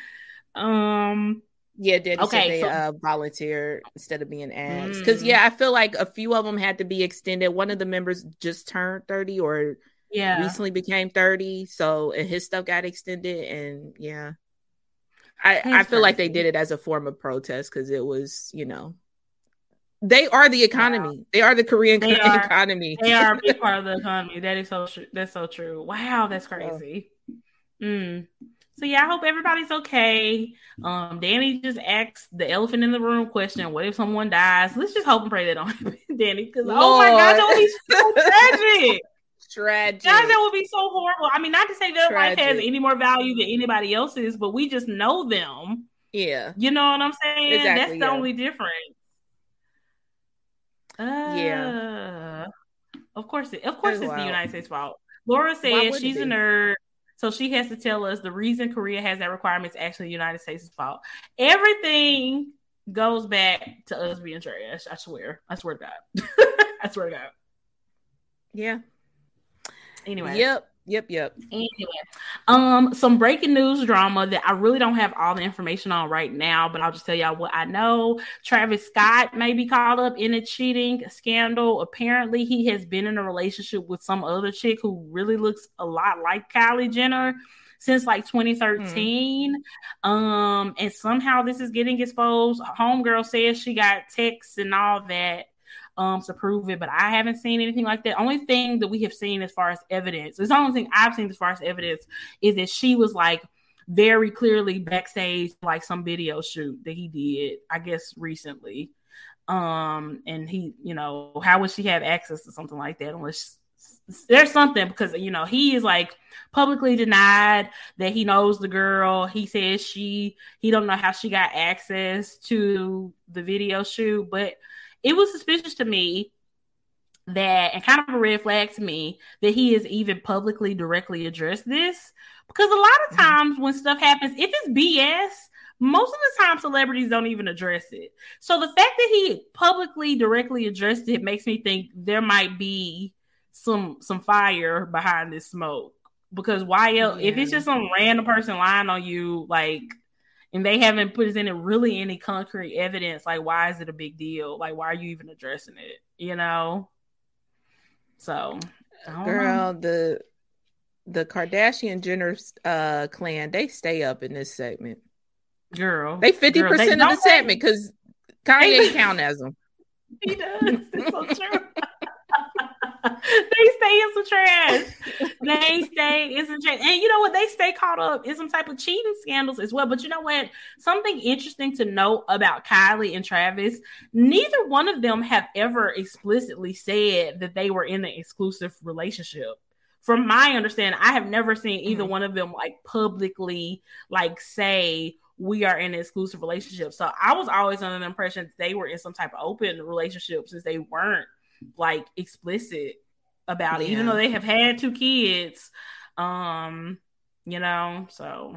Speaker 4: Um,
Speaker 5: yeah, Daddy okay, said they so, uh, volunteered instead of being asked. Because mm. yeah, I feel like a few of them had to be extended. One of the members just turned thirty or yeah recently became thirty, so and his stuff got extended, and yeah, I That's I feel crazy. like they did it as a form of protest because it was, you know. They are the economy. Wow. They are the Korean
Speaker 4: they are,
Speaker 5: economy.
Speaker 4: They are a big part of the economy. That is so true. That's so true. Wow, that's crazy. Oh. Mm. So yeah, I hope everybody's okay. Um, Danny just asked the elephant in the room question: what if someone dies? Let's just hope and pray that don't happen, Danny. Because oh my God, that would be so tragic.
Speaker 5: Tragic.
Speaker 4: Guys, that would be so horrible. I mean, not to say their tragic. life has any more value than anybody else's, but we just know them.
Speaker 5: Yeah.
Speaker 4: You know what I'm saying?
Speaker 5: Exactly,
Speaker 4: that's the
Speaker 5: yeah.
Speaker 4: only difference. Uh,
Speaker 5: yeah,
Speaker 4: of course. It, of course, oh, it's wow. the United States' fault. Laura said she's a nerd, so she has to tell us the reason Korea has that requirement is actually the United States' fault. Everything goes back to us being trash. I swear. I swear to God. I swear to God.
Speaker 5: Yeah.
Speaker 4: Anyway.
Speaker 5: Yep. Yep, yep.
Speaker 4: Anyway, um, some breaking news drama that I really don't have all the information on right now, but I'll just tell y'all what I know. Travis Scott may be caught up in a cheating scandal. Apparently, he has been in a relationship with some other chick who really looks a lot like Kylie Jenner since like twenty thirteen. Hmm. Um, and somehow this is getting exposed. Homegirl says she got texts and all that um to prove it, but I haven't seen anything like that. Only thing that we have seen as far as evidence, the only thing I've seen as far as evidence is that she was like very clearly backstage, like some video shoot that he did, I guess recently. Um, and he, you know, how would she have access to something like that unless there's something, because, you know, he is like publicly denied that he knows the girl. He says she, he don't know how she got access to the video shoot, but it was suspicious to me that, and kind of a red flag to me, that he has even publicly directly addressed this. Because a lot of times when stuff happens, if it's B S, most of the time celebrities don't even address it. So the fact that he publicly directly addressed it makes me think there might be some some fire behind this smoke. Because why else? Yeah. If it's just some random person lying on you, like, and they haven't put in it really any concrete evidence, like, why is it a big deal? Like, why are you even addressing it? You know? So,
Speaker 5: girl,
Speaker 4: know.
Speaker 5: the the Kardashian Jenner uh, clan, they stay up in this segment.
Speaker 4: Girl,
Speaker 5: they fifty percent of the segment because Kanye count as them.
Speaker 4: He does. It's so true. They stay in some trash. They stay in some trash. And you know what? They stay caught up in some type of cheating scandals as well. But you know what? Something interesting to note about Kylie and Travis, neither one of them have ever explicitly said that they were in an exclusive relationship. From my understanding, I have never seen either mm-hmm. one of them like publicly like say we are in an exclusive relationship. So I was always under the impression that they were in some type of open relationship since they weren't like explicit about it, yeah. even though they have had two kids. Um, you know, so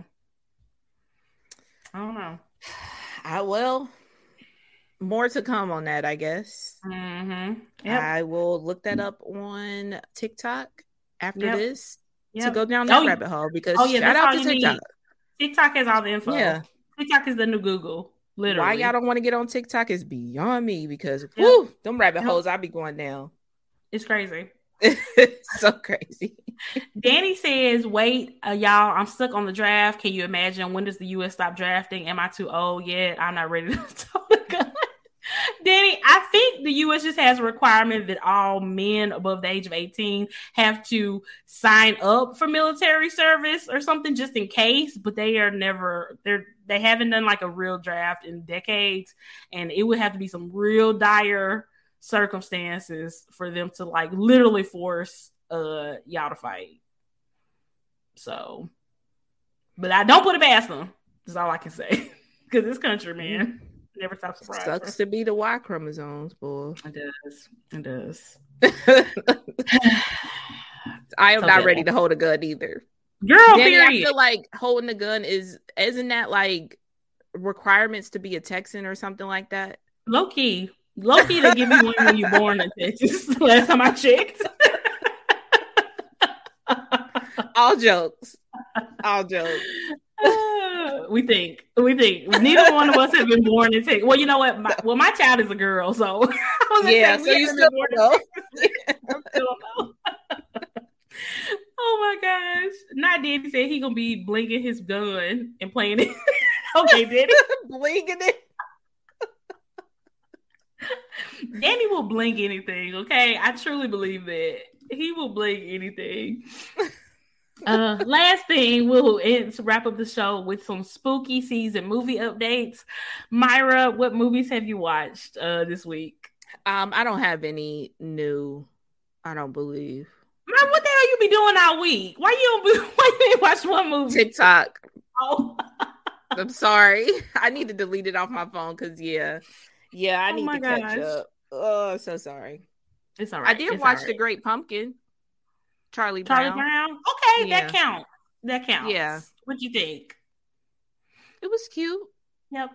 Speaker 4: I don't know.
Speaker 5: I will. More to come on that, I guess.
Speaker 4: Mm-hmm. Yep.
Speaker 5: I will look that up on TikTok after
Speaker 4: yep.
Speaker 5: this
Speaker 4: yep.
Speaker 5: to go down that
Speaker 4: oh,
Speaker 5: rabbit hole because
Speaker 4: oh, yeah,
Speaker 5: shout out to TikTok.
Speaker 4: Need. TikTok has all the info.
Speaker 5: Yeah.
Speaker 4: TikTok is the new Google. Literally.
Speaker 5: Why y'all don't want to get on TikTok is beyond me because yep. whoo, them rabbit yep. holes I be going down.
Speaker 4: It's crazy.
Speaker 5: It's so crazy.
Speaker 4: Danny says, wait, uh, y'all, I'm stuck on the draft. Can you imagine? When does the U S stop drafting? Am I too old yet? I'm not ready to throw the gun. Danny, I think the U S just has a requirement that all men above the age of eighteen have to sign up for military service or something just in case, but they are never, they're, they haven't done like a real draft in decades, and it would have to be some real dire circumstances for them to like literally force uh y'all to fight. So, but I don't put it past them. That's all I can say. Because this country, man, never stops surprising.
Speaker 5: Sucks to be the Y chromosomes, boy.
Speaker 4: It does. It does.
Speaker 5: I am
Speaker 4: so
Speaker 5: not
Speaker 4: bad.
Speaker 5: ready to hold a gun either.
Speaker 4: Girl,
Speaker 5: Danny,
Speaker 4: period.
Speaker 5: I feel like holding a gun is isn't that like requirements to be a Texan or something like that?
Speaker 4: Low key. Low key, they give you one when you're born in Texas. Last time I checked.
Speaker 5: All jokes. All jokes.
Speaker 4: Uh, we think. We think. Neither one of us have been born in Texas. Well, you know what? My, well, my child is a girl, so. I was
Speaker 5: yeah, so you still don't know.
Speaker 4: I still don't know. Oh my gosh. Not Daddy said he gonna be blinking his gun and playing it. Okay, Daddy.
Speaker 5: Blinking it.
Speaker 4: Danny will blink anything, okay? I truly believe that. He will blink anything. uh, last thing, we'll end to wrap up the show with some spooky season movie updates. Myra, what movies have you watched uh, this week?
Speaker 5: Um, I don't have any new, I don't believe.
Speaker 4: Man, what the hell you be doing all week? Why you don't be, why you ain't watch one movie?
Speaker 5: TikTok.
Speaker 4: Oh.
Speaker 5: I'm sorry. I need to delete it off my phone because, yeah. Yeah, I
Speaker 4: oh
Speaker 5: need to
Speaker 4: gosh.
Speaker 5: catch up. Oh, so sorry.
Speaker 4: It's all right.
Speaker 5: I did
Speaker 4: it's
Speaker 5: watch
Speaker 4: right.
Speaker 5: The Great Pumpkin. Charlie Brown.
Speaker 4: Charlie Brown? Okay,
Speaker 5: yeah.
Speaker 4: that counts. That counts.
Speaker 5: Yeah.
Speaker 4: What'd you think?
Speaker 5: It was cute.
Speaker 4: Yep.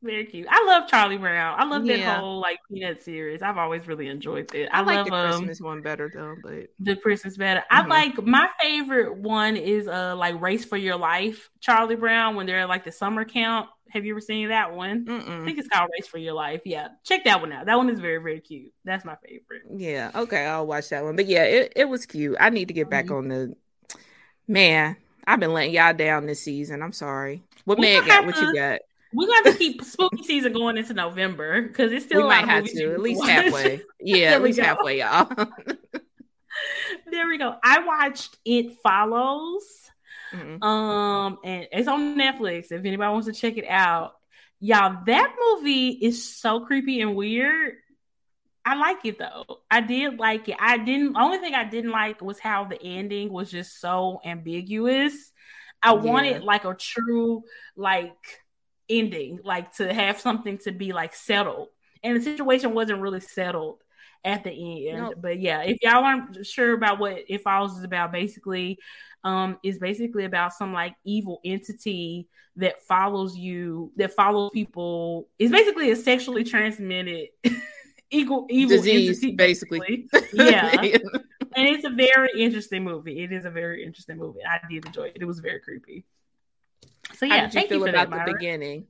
Speaker 4: Very cute. I love Charlie Brown. I love that
Speaker 5: Yeah.
Speaker 4: whole like Peanut series. I've always really enjoyed it. I,
Speaker 5: I like
Speaker 4: love
Speaker 5: the
Speaker 4: um,
Speaker 5: Christmas one better though, but
Speaker 4: the Christmas better. I
Speaker 5: Mhm.
Speaker 4: like my favorite one is uh like Race for Your Life, Charlie Brown, when they're at, like the summer camp. Have you ever seen that one? I
Speaker 5: Mm-mm.
Speaker 4: think it's called Race for Your Life. Yeah, check that one out. That one is very, very cute. That's my favorite.
Speaker 5: yeah, okay, I'll watch that one. But yeah, it, it was cute. I need to get back
Speaker 4: Mhm.
Speaker 5: on the man. I've been letting y'all down this season. I'm sorry. What
Speaker 4: We
Speaker 5: Meg
Speaker 4: gonna
Speaker 5: got?
Speaker 4: have
Speaker 5: What
Speaker 4: to-
Speaker 5: you got?
Speaker 4: We're gonna have to keep spooky season going into November because it's still
Speaker 5: We
Speaker 4: a lot
Speaker 5: might
Speaker 4: of
Speaker 5: have
Speaker 4: movies
Speaker 5: to
Speaker 4: you
Speaker 5: at
Speaker 4: can
Speaker 5: least
Speaker 4: watch.
Speaker 5: halfway. Yeah,
Speaker 4: There
Speaker 5: at
Speaker 4: we
Speaker 5: least
Speaker 4: go.
Speaker 5: halfway, y'all.
Speaker 4: There we go. I watched It Follows.
Speaker 5: Mhm.
Speaker 4: Um, and it's on Netflix. If anybody wants to check it out, y'all, that movie is so creepy and weird. I like it though. I did like it. I didn't. Only thing I didn't like was how the ending was just so ambiguous. I
Speaker 5: Yeah.
Speaker 4: wanted like a true like ending, like to have something to be like settled, and the situation wasn't really settled at the end.
Speaker 5: Nope.
Speaker 4: But yeah, if y'all aren't sure about what It Follows is about, basically, um, is basically about some like evil entity that follows you, that follows people. It's basically a sexually transmitted evil evil
Speaker 5: Disease,
Speaker 4: entity,
Speaker 5: basically.
Speaker 4: Yeah. And it's a very interesting movie. It is a very interesting movie. I did enjoy it. It was very creepy. So yeah,
Speaker 5: How did you
Speaker 4: thank
Speaker 5: feel
Speaker 4: you for
Speaker 5: about
Speaker 4: that,
Speaker 5: the
Speaker 4: Myra.
Speaker 5: beginning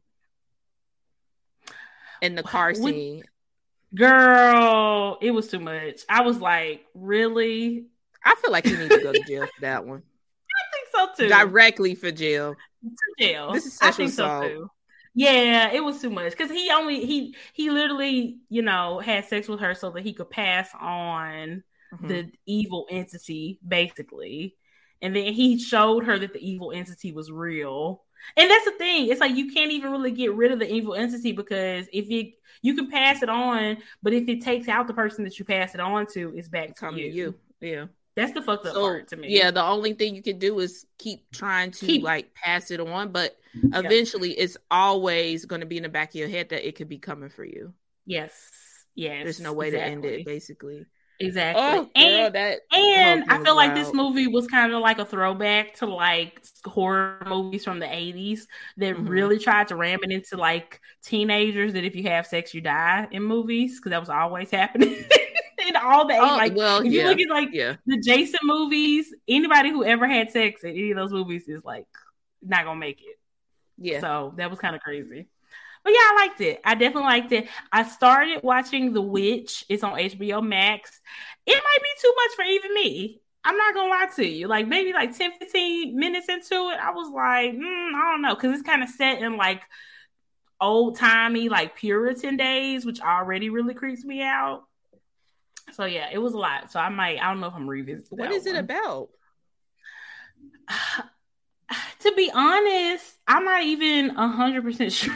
Speaker 5: and the car
Speaker 4: We-
Speaker 5: scene?
Speaker 4: Girl, it was too much. I was like, really?
Speaker 5: I feel like you need to go to jail for that one.
Speaker 4: I think so too.
Speaker 5: Directly for jail.
Speaker 4: To jail.
Speaker 5: This is
Speaker 4: I
Speaker 5: sexual
Speaker 4: think so
Speaker 5: assault.
Speaker 4: too. Yeah, it was too much because he only he he literally you know had sex with her so that he could pass on
Speaker 5: Mhm.
Speaker 4: the evil entity, basically. And then he showed her that the evil entity was real. And that's the thing. It's like you can't even really get rid of the evil entity because if it you can pass it on, but if it takes out the person that you pass it on to, it's back to
Speaker 5: Come
Speaker 4: you.
Speaker 5: to you. Yeah.
Speaker 4: That's the fucked up
Speaker 5: So
Speaker 4: part to me.
Speaker 5: yeah, the only thing you can do is keep trying to
Speaker 4: Keep-
Speaker 5: like pass it on, but eventually it's always going to be in the back of your head that it could be coming for you.
Speaker 4: Yes. Yes.
Speaker 5: There's no way to end
Speaker 4: exactly.
Speaker 5: it, basically.
Speaker 4: Exactly.
Speaker 5: Oh, girl,
Speaker 4: and
Speaker 5: that
Speaker 4: and
Speaker 5: whole
Speaker 4: I
Speaker 5: thing
Speaker 4: feel
Speaker 5: was
Speaker 4: like this
Speaker 5: wild.
Speaker 4: movie was kind of like a throwback to like horror movies from the eighties that
Speaker 5: Mhm.
Speaker 4: really tried to ram it into like teenagers that if you have sex you die in movies because that was always happening in all the
Speaker 5: Oh,
Speaker 4: like
Speaker 5: well,
Speaker 4: if you
Speaker 5: yeah,
Speaker 4: look at like
Speaker 5: yeah.
Speaker 4: the Jason movies, anybody who ever had sex in any of those movies is like not gonna make it.
Speaker 5: Yeah.
Speaker 4: So that was kind of crazy. But yeah, I liked it. I definitely liked it. I started watching The Witch. It's on H B O Max. It might be too much for even me. I'm not going to lie to you. Like maybe like ten, fifteen minutes into it, I was like, mm, I don't know. Because it's kind of set in like old timey, like Puritan days, which already really creeps me out. So yeah, it was a lot. So I might, I don't know if I'm revisiting.
Speaker 5: What
Speaker 4: that
Speaker 5: is it
Speaker 4: one.
Speaker 5: about?
Speaker 4: To be honest, I'm not even one hundred percent sure.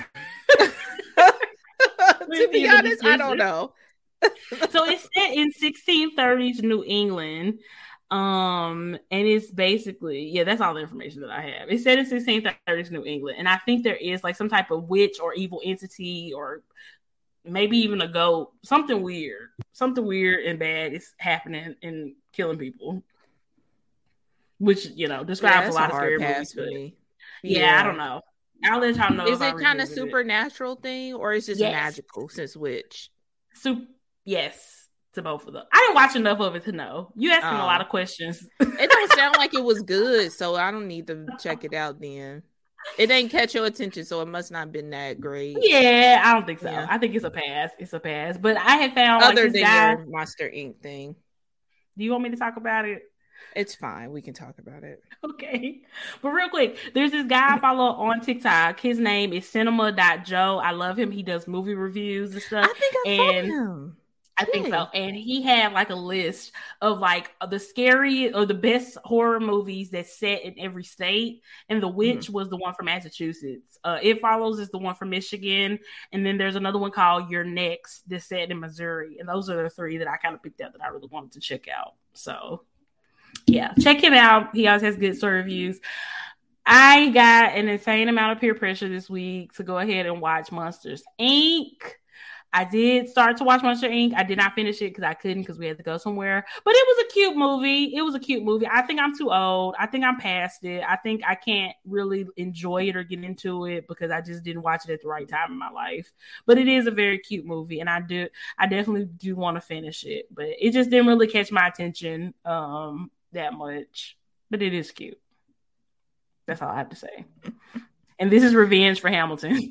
Speaker 5: To be honest, I don't know.
Speaker 4: So it's set in sixteen thirties New England. Um, and it's basically, yeah, that's all the information that I have. It's set in sixteen thirties New England. And I think there is like some type of witch or evil entity or maybe even a goat, something weird, something weird and bad is happening and killing people. Which, you know, describes
Speaker 5: Yeah,
Speaker 4: a lot
Speaker 5: that's
Speaker 4: of
Speaker 5: a
Speaker 4: scary
Speaker 5: hard
Speaker 4: movies.
Speaker 5: pass for
Speaker 4: But
Speaker 5: me.
Speaker 4: yeah, I don't know. I'll let y'all know.
Speaker 5: Is
Speaker 4: if I
Speaker 5: it kind of
Speaker 4: revisit it.
Speaker 5: supernatural thing or is it just
Speaker 4: Yes.
Speaker 5: magical since witch?
Speaker 4: Sup- yes, to both of them. I didn't watch enough of it to know. You asking a
Speaker 5: Oh.
Speaker 4: lot of questions.
Speaker 5: It don't sound like it was good, so I don't need to check it out then. It didn't catch your attention, so it must not have been that great.
Speaker 4: Yeah, I don't think so.
Speaker 5: Yeah.
Speaker 4: I think it's a pass. It's a pass. But I had found like
Speaker 5: Other
Speaker 4: this
Speaker 5: than
Speaker 4: guy.
Speaker 5: your Monster Incorporated thing.
Speaker 4: Do you want me to talk about it?
Speaker 5: It's fine. We can talk about it.
Speaker 4: Okay. But real quick, there's this guy I follow on TikTok. His name is cinema dot joe. I love him. He does movie reviews and stuff.
Speaker 5: I think I
Speaker 4: and
Speaker 5: saw him.
Speaker 4: I think
Speaker 5: Yeah.
Speaker 4: so. And he had like a list of like the scary or the best horror movies that's set in every state. And The Witch
Speaker 5: Mm-hmm.
Speaker 4: was the one from Massachusetts. Uh, It Follows is the one from Michigan. And then there's another one called You're Next that's set in Missouri. And those are the three that I kind of picked out that I really wanted to check out. So yeah, check him out. He always has good story reviews. I got an insane amount of peer pressure this week to go ahead and watch Monsters Incorporated. I did start to watch Monster Incorporated. I did not finish it because I couldn't because we had to go somewhere. But it was a cute movie. It was a cute movie. I think I'm too old. I think I'm past it. I think I can't really enjoy it or get into it because I just didn't watch it at the right time in my life. But it is a very cute movie, and I do, I definitely do want to finish it. But it just didn't really catch my attention um, that much. But it is cute. That's all I have to say. And this is revenge for Hamilton.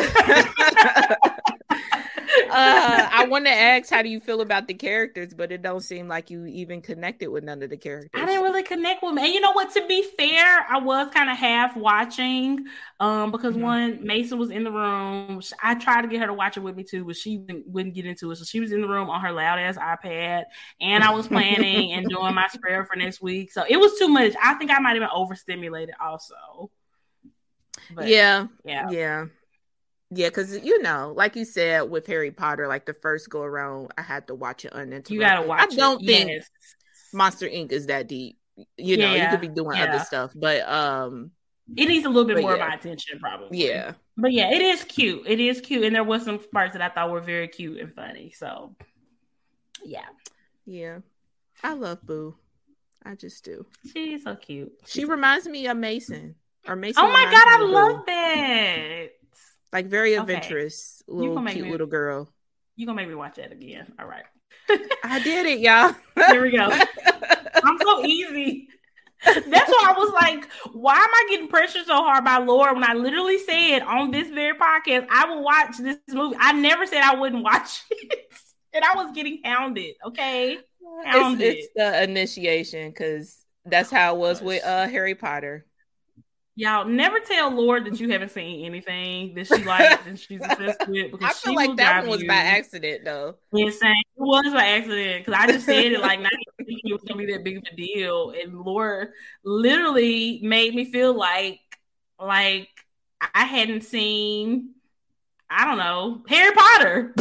Speaker 5: uh, I want to ask, how do you feel about the characters? But it don't seem like you even connected with none of the characters.
Speaker 4: I didn't really connect with them. And you know what? To be fair, I was kind of half watching um, because mm-hmm. one, Mason was in the room. I tried to get her to watch it with me too, but she wouldn't, wouldn't get into it. So she was in the room on her loud ass iPad, and I was planning and doing my spread for next week. So it was too much. I think I might have been overstimulated also. But,
Speaker 5: yeah,
Speaker 4: yeah,
Speaker 5: yeah. Yeah, because, you know, like you said with Harry Potter, like the first go around, I had to watch it uninterrupted.
Speaker 4: You gotta watch
Speaker 5: I don't
Speaker 4: it.
Speaker 5: think
Speaker 4: yes.
Speaker 5: Monster Incorporated is that deep. You know,
Speaker 4: yeah,
Speaker 5: you could be doing
Speaker 4: yeah.
Speaker 5: other stuff, but um,
Speaker 4: it needs a little bit more
Speaker 5: yeah.
Speaker 4: of my attention, probably.
Speaker 5: Yeah.
Speaker 4: But yeah, it is cute. It is cute. And there was some parts that I thought were very cute and funny. So, yeah.
Speaker 5: Yeah. I love Boo. I just do.
Speaker 4: She's so cute. She's
Speaker 5: she
Speaker 4: so
Speaker 5: reminds
Speaker 4: cute.
Speaker 5: me of Mason. Or Mason.
Speaker 4: Oh my God, I love that.
Speaker 5: Like very adventurous,
Speaker 4: okay.
Speaker 5: little cute
Speaker 4: me,
Speaker 5: little girl.
Speaker 4: You gonna make me watch that again. All right.
Speaker 5: I did it, y'all.
Speaker 4: Here we go. I'm so easy. That's why I was like, why am I getting pressured so hard by Laura when I literally said on this very podcast, I will watch this movie. I never said I wouldn't watch it. And I was getting hounded, okay? Hounded.
Speaker 5: It's, it's the initiation, because that's how it was with uh, Harry Potter.
Speaker 4: Y'all never tell Laura that you haven't seen anything that she likes and she's obsessed with. Because
Speaker 5: I feel
Speaker 4: she
Speaker 5: like that one was by accident, though.
Speaker 4: Insane. It was by accident because I just said it like not thinking it was gonna be that big of a deal, and Laura literally made me feel like like I hadn't seen, I don't know, Harry Potter.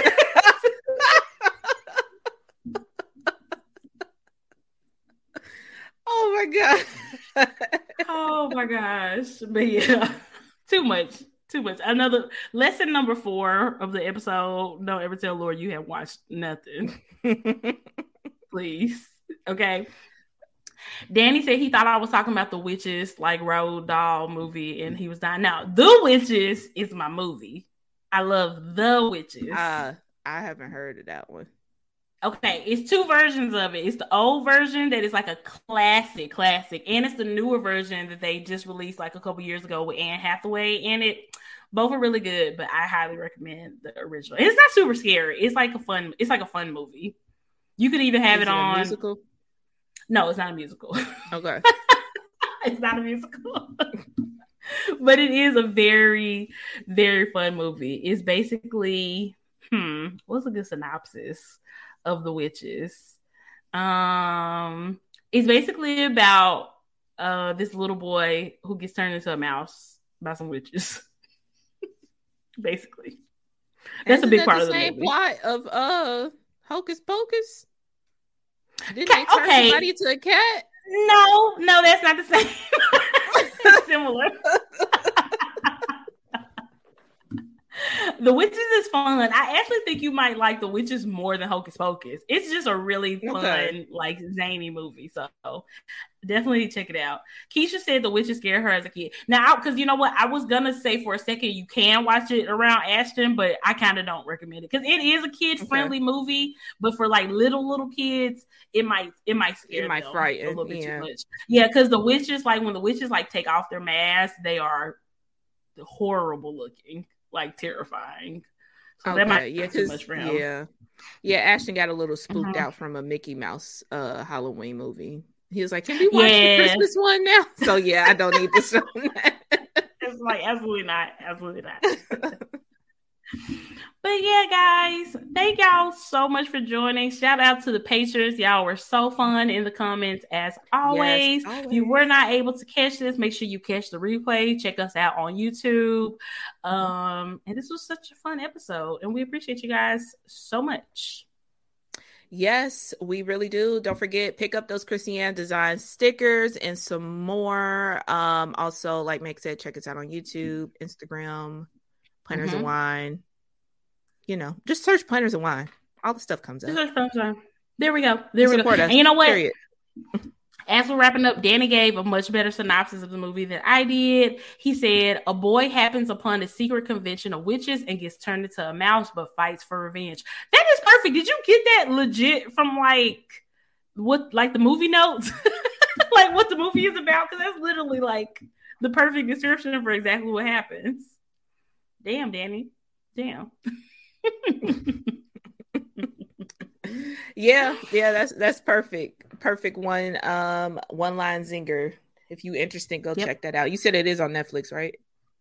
Speaker 5: Oh my God.
Speaker 4: Oh my gosh. But yeah, too much. Too much. Another lesson number four of the episode. Don't ever tell Laura you have watched nothing. Please. Okay. Danny said he thought I was talking about the Witches, like Roald Dahl movie, and he was dying. Now, The Witches is my movie. I love The Witches.
Speaker 5: Uh, I haven't heard of that one.
Speaker 4: Okay, it's two versions of it. It's the old version that is like a classic, classic, and it's the newer version that they just released like a couple years ago with Anne Hathaway in it. Both are really good, but I highly recommend the original. It's not super scary. It's like a fun. It's like a fun movie. You could even have
Speaker 5: is
Speaker 4: it,
Speaker 5: it
Speaker 4: on.
Speaker 5: A musical?
Speaker 4: No, it's not a musical.
Speaker 5: Okay,
Speaker 4: it's not a musical, but it is a very, very fun movie. It's basically, hmm, what's a good synopsis of The Witches? Um, it's basically about uh this little boy who gets turned into a mouse by some witches. Basically, that's
Speaker 5: Isn't
Speaker 4: a big
Speaker 5: that
Speaker 4: part
Speaker 5: the
Speaker 4: of the
Speaker 5: same
Speaker 4: movie.
Speaker 5: plot of uh Hocus Pocus. Didn't
Speaker 4: Cat,
Speaker 5: they turn
Speaker 4: okay.
Speaker 5: somebody into a cat?
Speaker 4: No, no, that's not the same. It's similar. The Witches is fun. I actually think you might like The Witches more than Hocus Pocus. It's just a really fun, okay. like zany movie. So definitely check it out. Keisha said The Witches scared her as a kid. Now, because you know what? I was going to say for a second, you can watch it around Ashton, but I kind of don't recommend it because it is a kid-friendly okay. movie. But for like little, little kids, it might it might scare
Speaker 5: it might
Speaker 4: them
Speaker 5: frighten.
Speaker 4: a little bit
Speaker 5: yeah.
Speaker 4: too much. Yeah, because the witches, like when the witches like take off their masks, they are horrible looking. Like terrifying. So
Speaker 5: okay,
Speaker 4: that might
Speaker 5: yeah,
Speaker 4: be too much for him.
Speaker 5: Yeah. Yeah, Ashton got a little spooked
Speaker 4: mm-hmm.
Speaker 5: out from a Mickey Mouse uh Halloween movie. He was like, can we watch
Speaker 4: yeah.
Speaker 5: the Christmas one now? So yeah, I don't need to show that.
Speaker 4: It's like absolutely not. Absolutely not. But yeah, guys, thank y'all so much for joining. Shout out to the patrons. Y'all were so fun in the comments as always.
Speaker 5: Yes, always.
Speaker 4: If you were not able to catch this, make sure you catch the replay. Check us out on YouTube. Um, and this was such a fun episode, and we appreciate you guys so much.
Speaker 5: Yes, we really do. Don't forget, pick up those Christiane Design stickers and some more. Um, also, like Meg said, check us out on YouTube, Instagram, Planners mm-hmm. and Wine. you know, just search Planners and Wine. All the stuff comes up.
Speaker 4: Just search Planners and Wine. There we go. There we go.
Speaker 5: Us,
Speaker 4: and you know what?
Speaker 5: Period.
Speaker 4: As we're wrapping up, Danny gave a much better synopsis of the movie than I did. He said, a boy happens upon a secret convention of witches and gets turned into a mouse, but fights for revenge. That is perfect. Did you get that legit from like what, like the movie notes? Like what the movie is about? Because that's literally like the perfect description for exactly what happens. Damn, Danny. Damn.
Speaker 5: yeah, yeah, that's that's perfect. Perfect one um one line zinger. If you interested, go yep. check that out. You said it is on Netflix, right?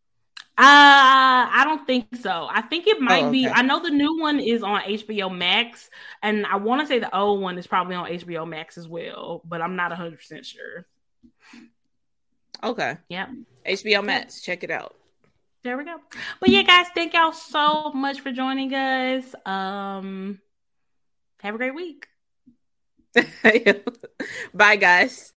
Speaker 4: Uh I don't think so. I think it might oh, okay. be. I know the new one is on H B O Max, and I want to say the old one is probably on H B O Max as well, but I'm not one hundred percent sure.
Speaker 5: Okay.
Speaker 4: Yep.
Speaker 5: H B O Max, yep. Check it out.
Speaker 4: There we go. But yeah, guys, thank y'all so much for joining us. Um have a great week.
Speaker 5: Bye, guys.